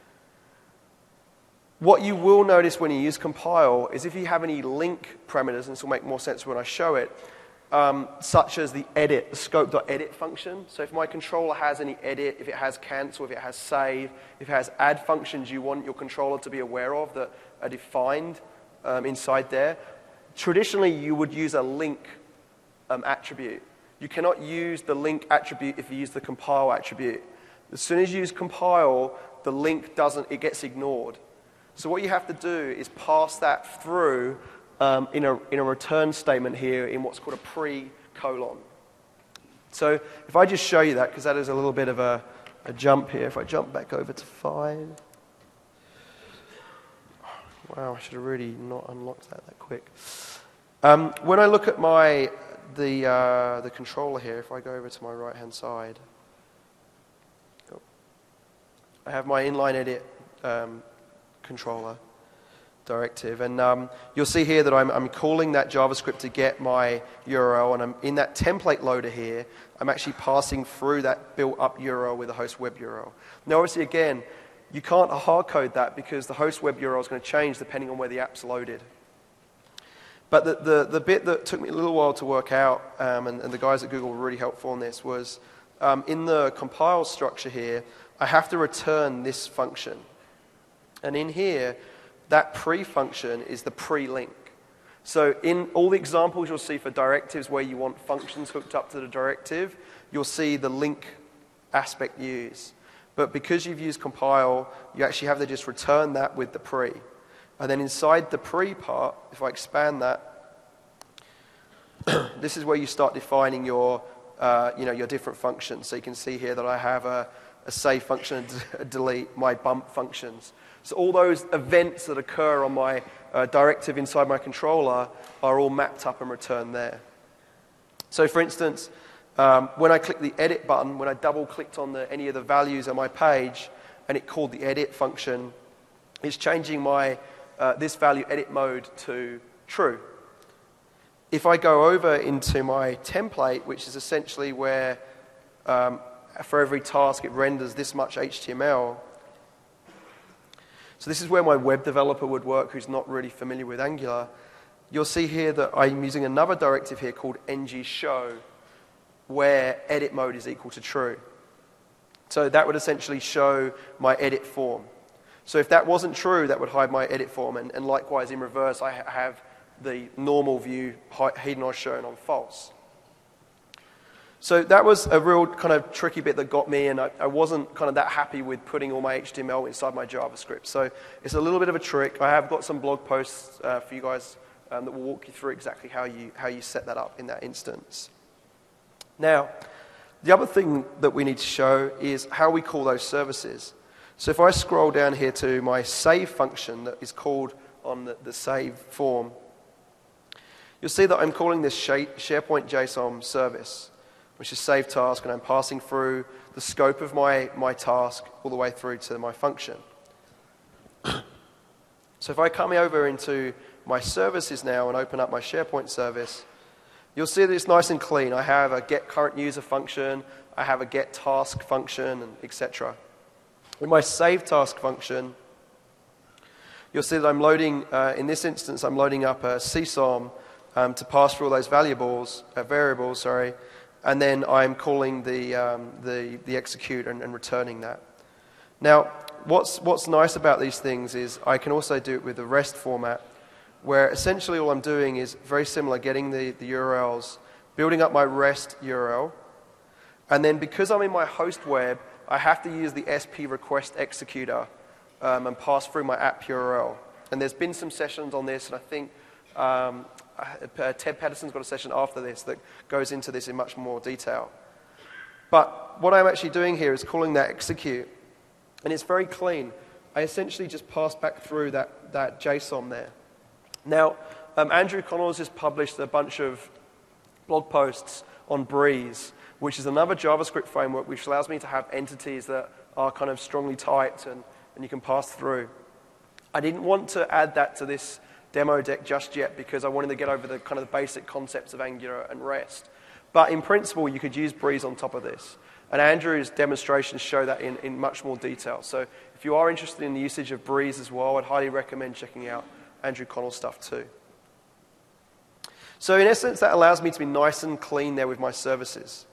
What you will notice when you use Compile is if you have any link parameters, and this will make more sense when I show it, such as the scope.edit function. So if my controller has any edit, if it has cancel, if it has save, if it has add functions you want your controller to be aware of that are defined inside there, traditionally you would use a link attribute. You cannot use the link attribute if you use the compile attribute. As soon as you use compile, the link it gets ignored. So what you have to do is pass that through in a return statement here in what's called a pre-colon. So if I just show you that, because that is a little bit of a jump here. If I jump back over to 5. Wow, I should have really not unlocked that quick. When I look at the controller here, if I go over to my right-hand side, I have my inline edit controller directive, and you'll see here that I'm calling that JavaScript to get my URL, and I'm in that template loader here. I'm actually passing through that built-up URL with a host web URL. Now, obviously, again, you can't hard code that because the host web URL is going to change depending on where the app's loaded. But the bit that took me a little while to work out, and the guys at Google were really helpful on this, was in the compile structure here, I have to return this function. And in here, that pre-function is the pre-link. So in all the examples you'll see for directives where you want functions hooked up to the directive, you'll see the link aspect used. But because you've used compile, you actually have to just return that with the pre. And then inside the pre part, if I expand that, this is where you start defining your different functions. So you can see here that I have a save function, a delete, my bump functions. So all those events that occur on my directive inside my controller are all mapped up and returned there. So for instance, when I click the edit button, when I double-clicked on any of the values on my page, and it called the edit function, it's changing my this value edit mode to true. If I go over into my template, which is essentially where for every task it renders this much HTML. So this is where my web developer would work who's not really familiar with Angular. You'll see here that I'm using another directive here called ng-show, where edit mode is equal to true. So that would essentially show my edit form. So if that wasn't true, that would hide my edit form. And likewise, in reverse, I have the normal view hidden or shown on false. So that was a real kind of tricky bit that got me, and I wasn't kind of that happy with putting all my HTML inside my JavaScript. So it's a little bit of a trick. I have got some blog posts for you guys that will walk you through exactly how you set that up in that instance. Now, the other thing that we need to show is how we call those services. So if I scroll down here to my save function that is called on the save form, you'll see that I'm calling this SharePoint JSON service. which is save task, and I'm passing through the scope of my task all the way through to my function. So if I come over into my services now and open up my SharePoint service, you'll see that it's nice and clean. I have a get current user function, I have a get task function, and etc. In my save task function, you'll see that I'm loading, in this instance, I'm loading up a CSOM to pass through all those variables, and then I'm calling the execute and returning that. Now, what's nice about these things is I can also do it with the REST format, where essentially all I'm doing is very similar, getting the URLs, building up my REST URL, and then because I'm in my host web, I have to use the SP request executor and pass through my app URL. And there's been some sessions on this, and I think Ted Pedersen's got a session after this that goes into this in much more detail. But what I'm actually doing here is calling that execute, and it's very clean. I essentially just pass back through that JSON there. Now, Andrew Connell's just published a bunch of blog posts on Breeze, which is another JavaScript framework which allows me to have entities that are kind of strongly typed and you can pass through. I didn't want to add that to this demo deck just yet because I wanted to get over the kind of the basic concepts of Angular and REST. But in principle, you could use Breeze on top of this. And Andrew's demonstrations show that in much more detail. So if you are interested in the usage of Breeze as well, I'd highly recommend checking out Andrew Connell's stuff too. So in essence, that allows me to be nice and clean there with my services.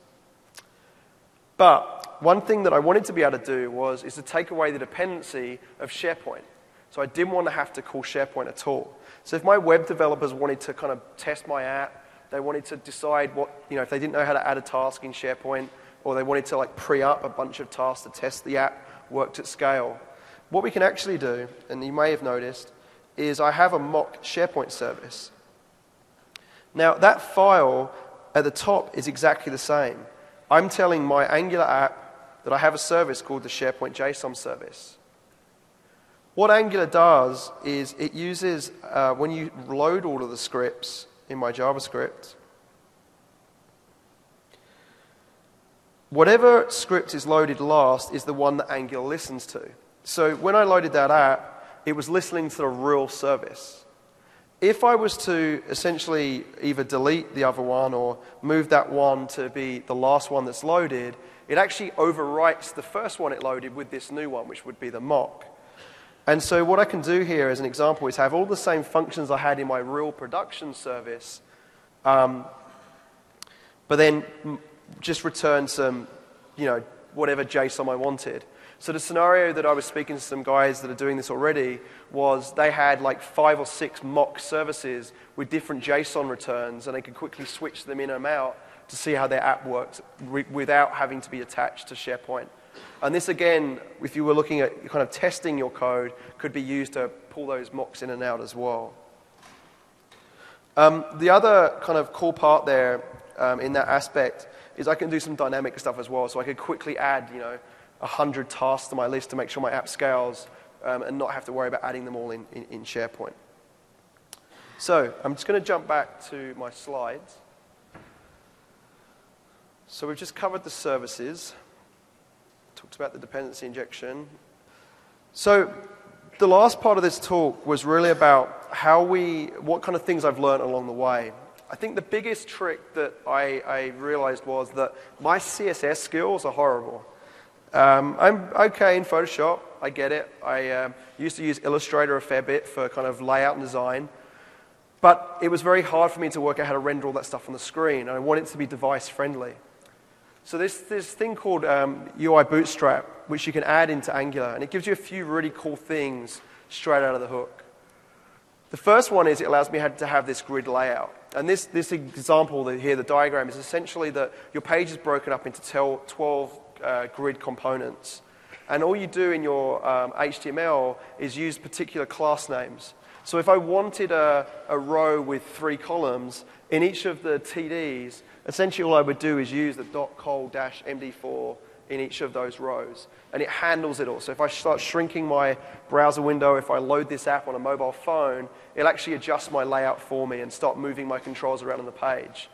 But one thing that I wanted to be able to do is to take away the dependency of SharePoint. So I didn't want to have to call SharePoint at all. So if my web developers wanted to kind of test my app, they wanted to decide if they didn't know how to add a task in SharePoint, or they wanted to like pre-up a bunch of tasks to test the app worked at scale, what we can actually do, and you may have noticed, is I have a mock SharePoint service. Now that file at the top is exactly the same. I'm telling my Angular app that I have a service called the SharePoint JSON service. What Angular does is it uses, when you load all of the scripts in my JavaScript, whatever script is loaded last is the one that Angular listens to. So when I loaded that app, it was listening to the real service. If I was to essentially either delete the other one or move that one to be the last one that's loaded, it actually overwrites the first one it loaded with this new one, which would be the mock. And so what I can do here as an example is have all the same functions I had in my real production service, but then just return some, whatever JSON I wanted. So the scenario that I was speaking to some guys that are doing this already was they had like 5 or 6 mock services with different JSON returns, and they could quickly switch them in and out to see how their app works without having to be attached to SharePoint. And this, again, if you were looking at kind of testing your code, could be used to pull those mocks in and out as well. The other kind of cool part there in that aspect is I can do some dynamic stuff as well. So I could quickly add, 100 tasks to my list to make sure my app scales and not have to worry about adding them all in SharePoint. So I'm just going to jump back to my slides. So we've just covered the services, talked about the dependency injection. So the last part of this talk was really about what kind of things I've learned along the way. I think the biggest trick that I realized was that my CSS skills are horrible. I'm okay in Photoshop, I get it. I used to use Illustrator a fair bit for kind of layout and design. But it was very hard for me to work out how to render all that stuff on the screen, and I want it to be device friendly. So there's this thing called UI Bootstrap, which you can add into Angular, and it gives you a few really cool things straight out of the hook. The first one is it allows me to have this grid layout. And this example here, the diagram, is essentially that your page is broken up into 12 grid components. And all you do in your HTML is use particular class names. So if I wanted a row with 3 columns, in each of the TDs, essentially all I would do is use the .col-md4 in each of those rows. And it handles it all. So if I start shrinking my browser window, if I load this app on a mobile phone, it'll actually adjust my layout for me and start moving my controls around on the page.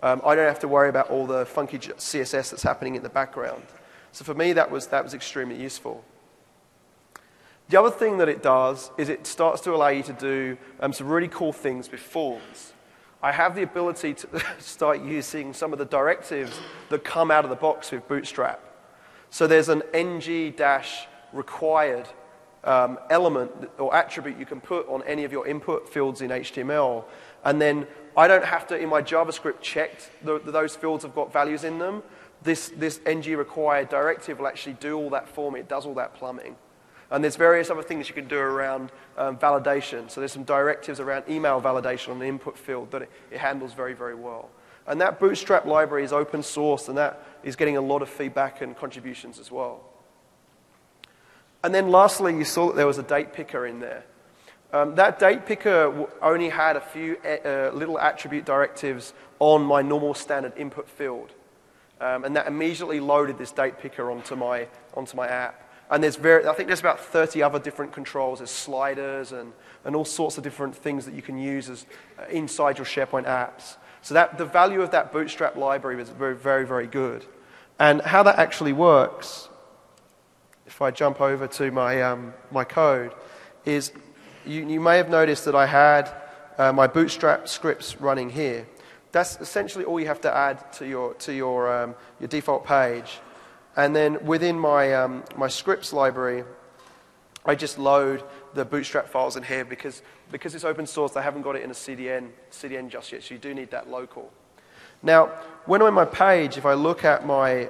I don't have to worry about all the funky CSS that's happening in the background. So for me, that was extremely useful. The other thing that it does is it starts to allow you to do some really cool things with forms. I have the ability to start using some of the directives that come out of the box with Bootstrap. So there's an ng-required element or attribute you can put on any of your input fields in HTML, and then I don't have to, in my JavaScript, check those fields have got values in them. This ng-required directive will actually do all that for me. It does all that plumbing. And there's various other things you can do around validation. So there's some directives around email validation on the input field that it handles very, very well. And that Bootstrap library is open source, and that is getting a lot of feedback and contributions as well. And then lastly, you saw that there was a date picker in there. That date picker only had a few little attribute directives on my normal standard input field. And that immediately loaded this date picker onto my app. And I think there's about 30 other different controls. There's sliders and all sorts of different things that you can use inside your SharePoint apps. So the value of that Bootstrap library was very, very, very good. And how that actually works, if I jump over to my code, is you may have noticed that I had my Bootstrap scripts running here. That's essentially all you have to add to your default page. And then within my scripts library, I just load the Bootstrap files in here because it's open source. They haven't got it in a CDN just yet, so you do need that local. Now, when I'm on my page, if I look at my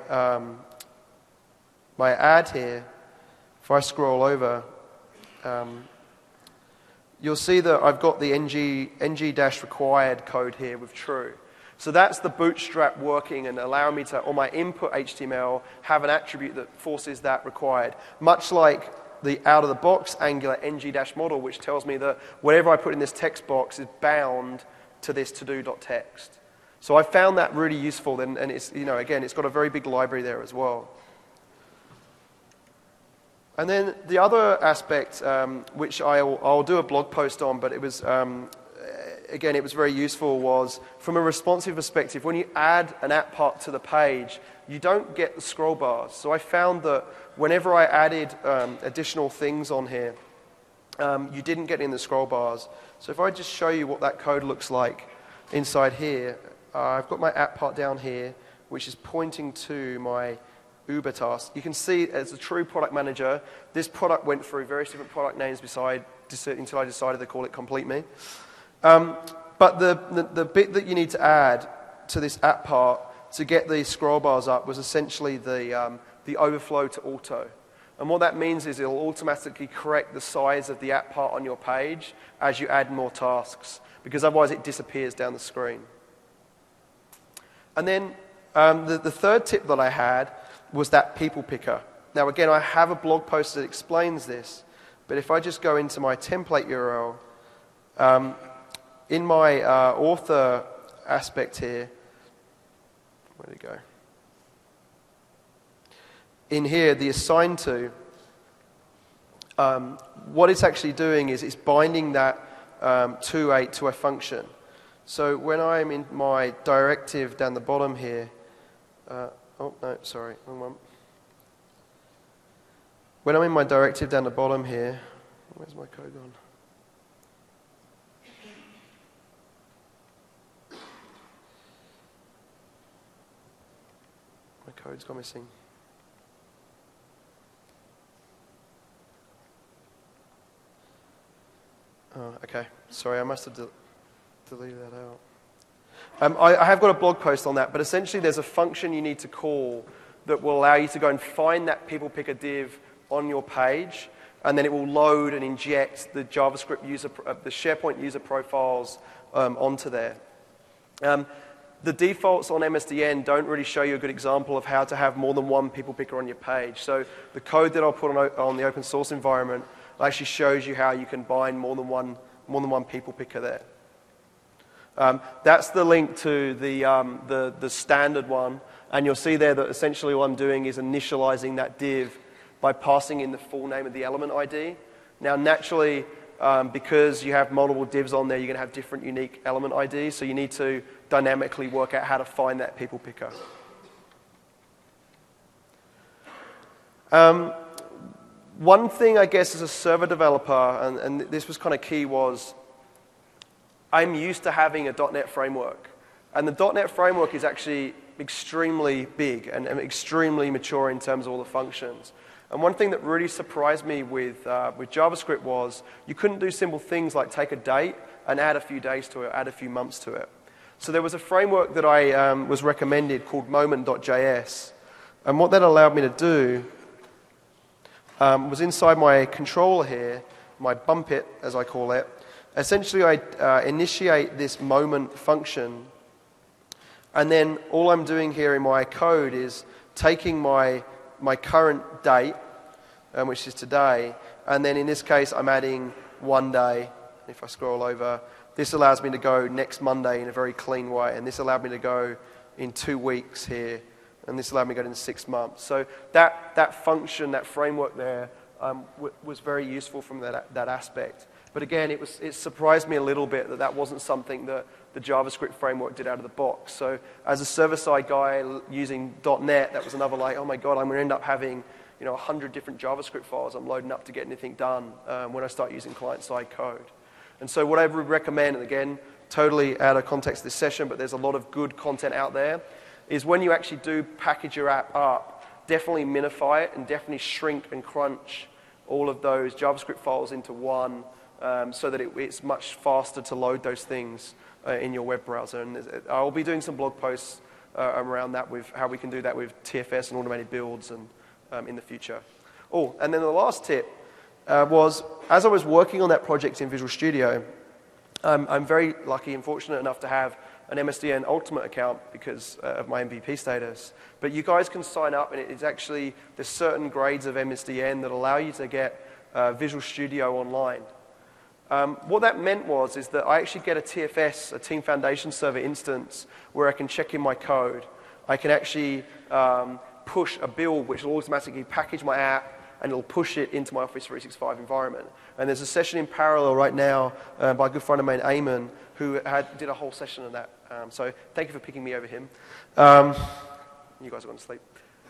ad here, if I scroll over, you'll see that I've got the ng-required code here with true. So that's the Bootstrap working and allowing me to, on my input HTML, have an attribute that forces that required. Much like the out-of-the-box Angular ng-model, which tells me that whatever I put in this text box is bound to this to-do.txt. So I found that really useful, and it's, again, it's got a very big library there as well. And then the other aspect, which I'll do a blog post on, but it was... again, it was very useful, was from a responsive perspective, when you add an app part to the page, you don't get the scroll bars. So I found that whenever I added additional things on here, you didn't get in the scroll bars. So if I just show you what that code looks like inside here, I've got my app part down here, which is pointing to my Uber task. You can see, as a true product manager, this product went through various different product names until I decided to call it Complete Me. But the bit that you need to add to this app part to get the scroll bars up was essentially the overflow to auto. And what that means is it'll automatically correct the size of the app part on your page as you add more tasks, because otherwise it disappears down the screen. And then the third tip that I had was that people picker. Now again, I have a blog post that explains this, but if I just go into my template URL, in my author aspect here, where did it go? In here, the assign to, what it's actually doing is it's binding that to a function. So when I'm in my directive down the bottom here, oh no, sorry, wrong one. When I'm in my directive down the bottom here, where's my code gone? My code's gone missing. Oh, okay. Sorry, I must have deleted that out. I have got a blog post on that, but essentially there's a function you need to call that will allow you to go and find that people picker div on your page, and then it will load and inject the JavaScript user, the SharePoint user profiles onto there. The defaults on MSDN don't really show you a good example of how to have more than one people picker on your page. So the code that I'll put on the open source environment actually shows you how you can bind more than one people picker there. That's the link to the standard one, and you'll see there that essentially what I'm doing is initializing that div by passing in the full name of the element ID. Now, naturally, because you have multiple divs on there, you're going to have different unique element IDs, so you need to dynamically work out how to find that people picker. One thing, I guess, as a server developer, and this was kind of key, was I'm used to having a .NET framework. And the .NET framework is actually extremely big and extremely mature in terms of all the functions. And one thing that really surprised me with JavaScript was you couldn't do simple things like take a date and add a few days to it, add a few months to it. So there was a framework that I was recommended called Moment.js. And what that allowed me to do was inside my controller here, my bump it, as I call it. Essentially, I initiate this moment function, and then all I'm doing here in my code is taking my current date, which is today, and then in this case, I'm adding 1 day. If I scroll over, this allows me to go next Monday in a very clean way, and this allowed me to go in 2 weeks here, and this allowed me to go in 6 months. So that function, that framework there, was very useful from that aspect. But again, it surprised me a little bit that that wasn't something that the JavaScript framework did out of the box. So as a server-side guy using .NET, that was another like, oh my God, I'm going to end up having 100 different JavaScript files I'm loading up to get anything done when I start using client-side code. And so what I would recommend, and again, totally out of context of this session, but there's a lot of good content out there, is when you actually do package your app up, definitely minify it and definitely shrink and crunch all of those JavaScript files into one so that it's much faster to load those things in your web browser. And I'll be doing some blog posts around that with how we can do that with TFS and automated builds and in the future. Oh, and then the last tip was, as I was working on that project in Visual Studio, I'm very lucky and fortunate enough to have an MSDN Ultimate account because of my MVP status. But you guys can sign up, and it's actually, there's certain grades of MSDN that allow you to get Visual Studio Online. What that meant is that I actually get a TFS, a Team Foundation Server instance, where I can check in my code. I can actually push a build which will automatically package my app, and it'll push it into my Office 365 environment. And there's a session in parallel right now by a good friend of mine, Eamon, who did a whole session on that. So thank you for picking me over him. You guys are going to sleep.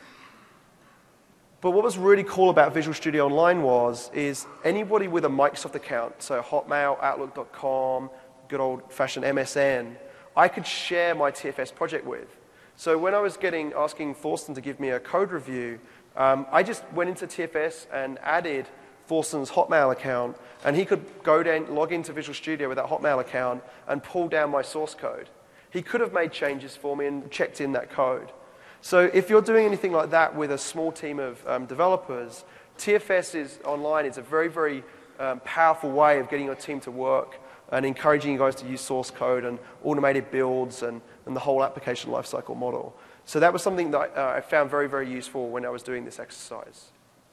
But what was really cool about Visual Studio Online is anybody with a Microsoft account, so Hotmail, Outlook.com, good old-fashioned MSN, I could share my TFS project with. So when I was asking Thorsten to give me a code review, I just went into TFS and added Thorsten's Hotmail account, and he could go down, log into Visual Studio with that Hotmail account and pull down my source code. He could have made changes for me and checked in that code. So if you're doing anything like that with a small team of developers, TFS online is a very, very powerful way of getting your team to work and encouraging you guys to use source code and automated builds and the whole application lifecycle model. So that was something that I found very, very useful when I was doing this exercise.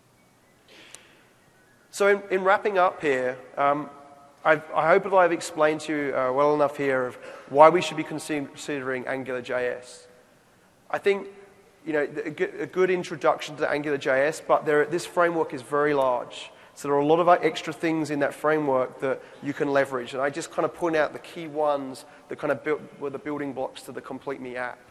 So in wrapping up here, I hope that I've explained to you well enough here of why we should be considering AngularJS. I think a good introduction to AngularJS, but this framework is very large. So there are a lot of extra things in that framework that you can leverage. And I just kind of point out the key ones that kind of were the building blocks to the Complete Me app.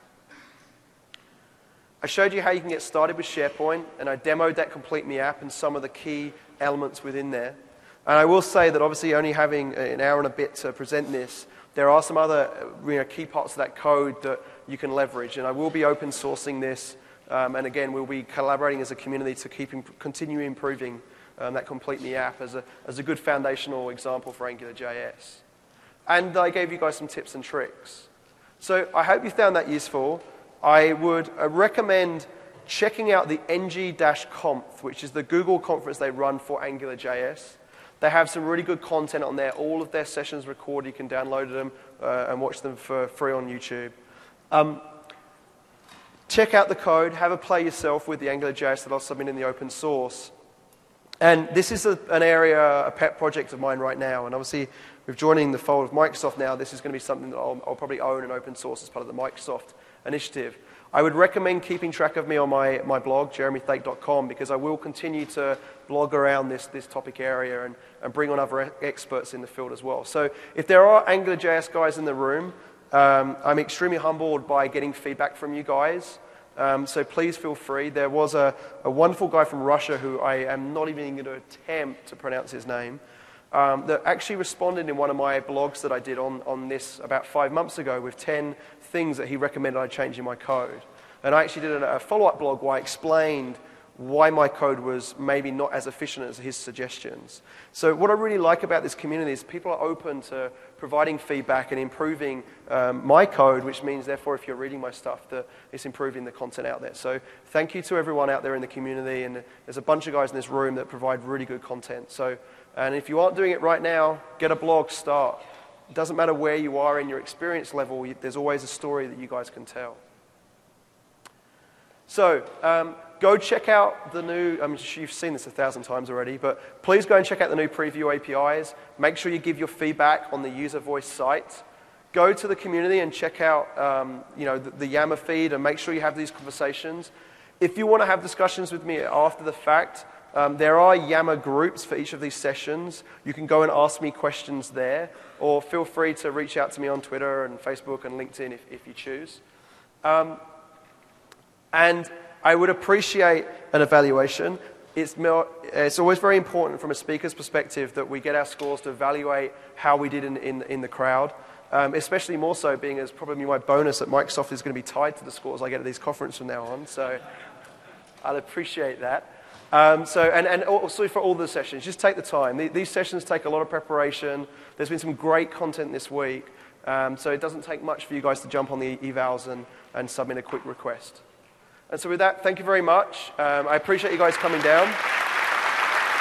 I showed you how you can get started with SharePoint, and I demoed that Complete Me app and some of the key elements within there. And I will say that obviously only having an hour and a bit to present this, there are some other key parts of that code that you can leverage. And I will be open sourcing this. And again, we'll be collaborating as a community to continue improving that Complete Me app as a good foundational example for AngularJS. And I gave you guys some tips and tricks. So I hope you found that useful. I would recommend checking out the ng-conf, which is the Google conference they run for AngularJS. They have some really good content on there. All of their sessions recorded. You can download them and watch them for free on YouTube. Check out the code. Have a play yourself with the AngularJS that I'll submit in the open source. And this is an area, a pet project of mine right now. And obviously, with joining the fold of Microsoft now, this is going to be something that I'll probably own and open source as part of the Microsoft initiative. I would recommend keeping track of me on my blog, jeremythake.com, because I will continue to blog around this topic area and bring on other experts in the field as well. So if there are AngularJS guys in the room, I'm extremely humbled by getting feedback from you guys. So please feel free. There was a wonderful guy from Russia who I am not even going to attempt to pronounce his name, that actually responded in one of my blogs that I did on this about 5 months ago with 10 things that he recommended I change in my code. And I actually did a follow-up blog where I explained why my code was maybe not as efficient as his suggestions. So what I really like about this community is people are open to providing feedback and improving my code, which means, therefore, if you're reading my stuff, that it's improving the content out there. So thank you to everyone out there in the community, and there's a bunch of guys in this room that provide really good content. So, and if you aren't doing it right now, get a blog, start. It doesn't matter where you are in your experience level, there's always a story that you guys can tell. So, go check out the new, I'm sure you've seen this 1,000 times already, but please go and check out the new preview APIs. Make sure you give your feedback on the user voice site. Go to the community and check out the Yammer feed and make sure you have these conversations. If you want to have discussions with me after the fact, there are Yammer groups for each of these sessions. You can go and ask me questions there, or feel free to reach out to me on Twitter and Facebook and LinkedIn if you choose. And I would appreciate an evaluation. It's always very important from a speaker's perspective that we get our scores to evaluate how we did in the crowd, especially more so being as probably my bonus at Microsoft is going to be tied to the scores I get at these conferences from now on. So I'll appreciate that. And also for all the sessions, just take the time. These sessions take a lot of preparation. There's been some great content this week. So it doesn't take much for you guys to jump on the evals and submit a quick request. And so with that, thank you very much. I appreciate you guys coming down.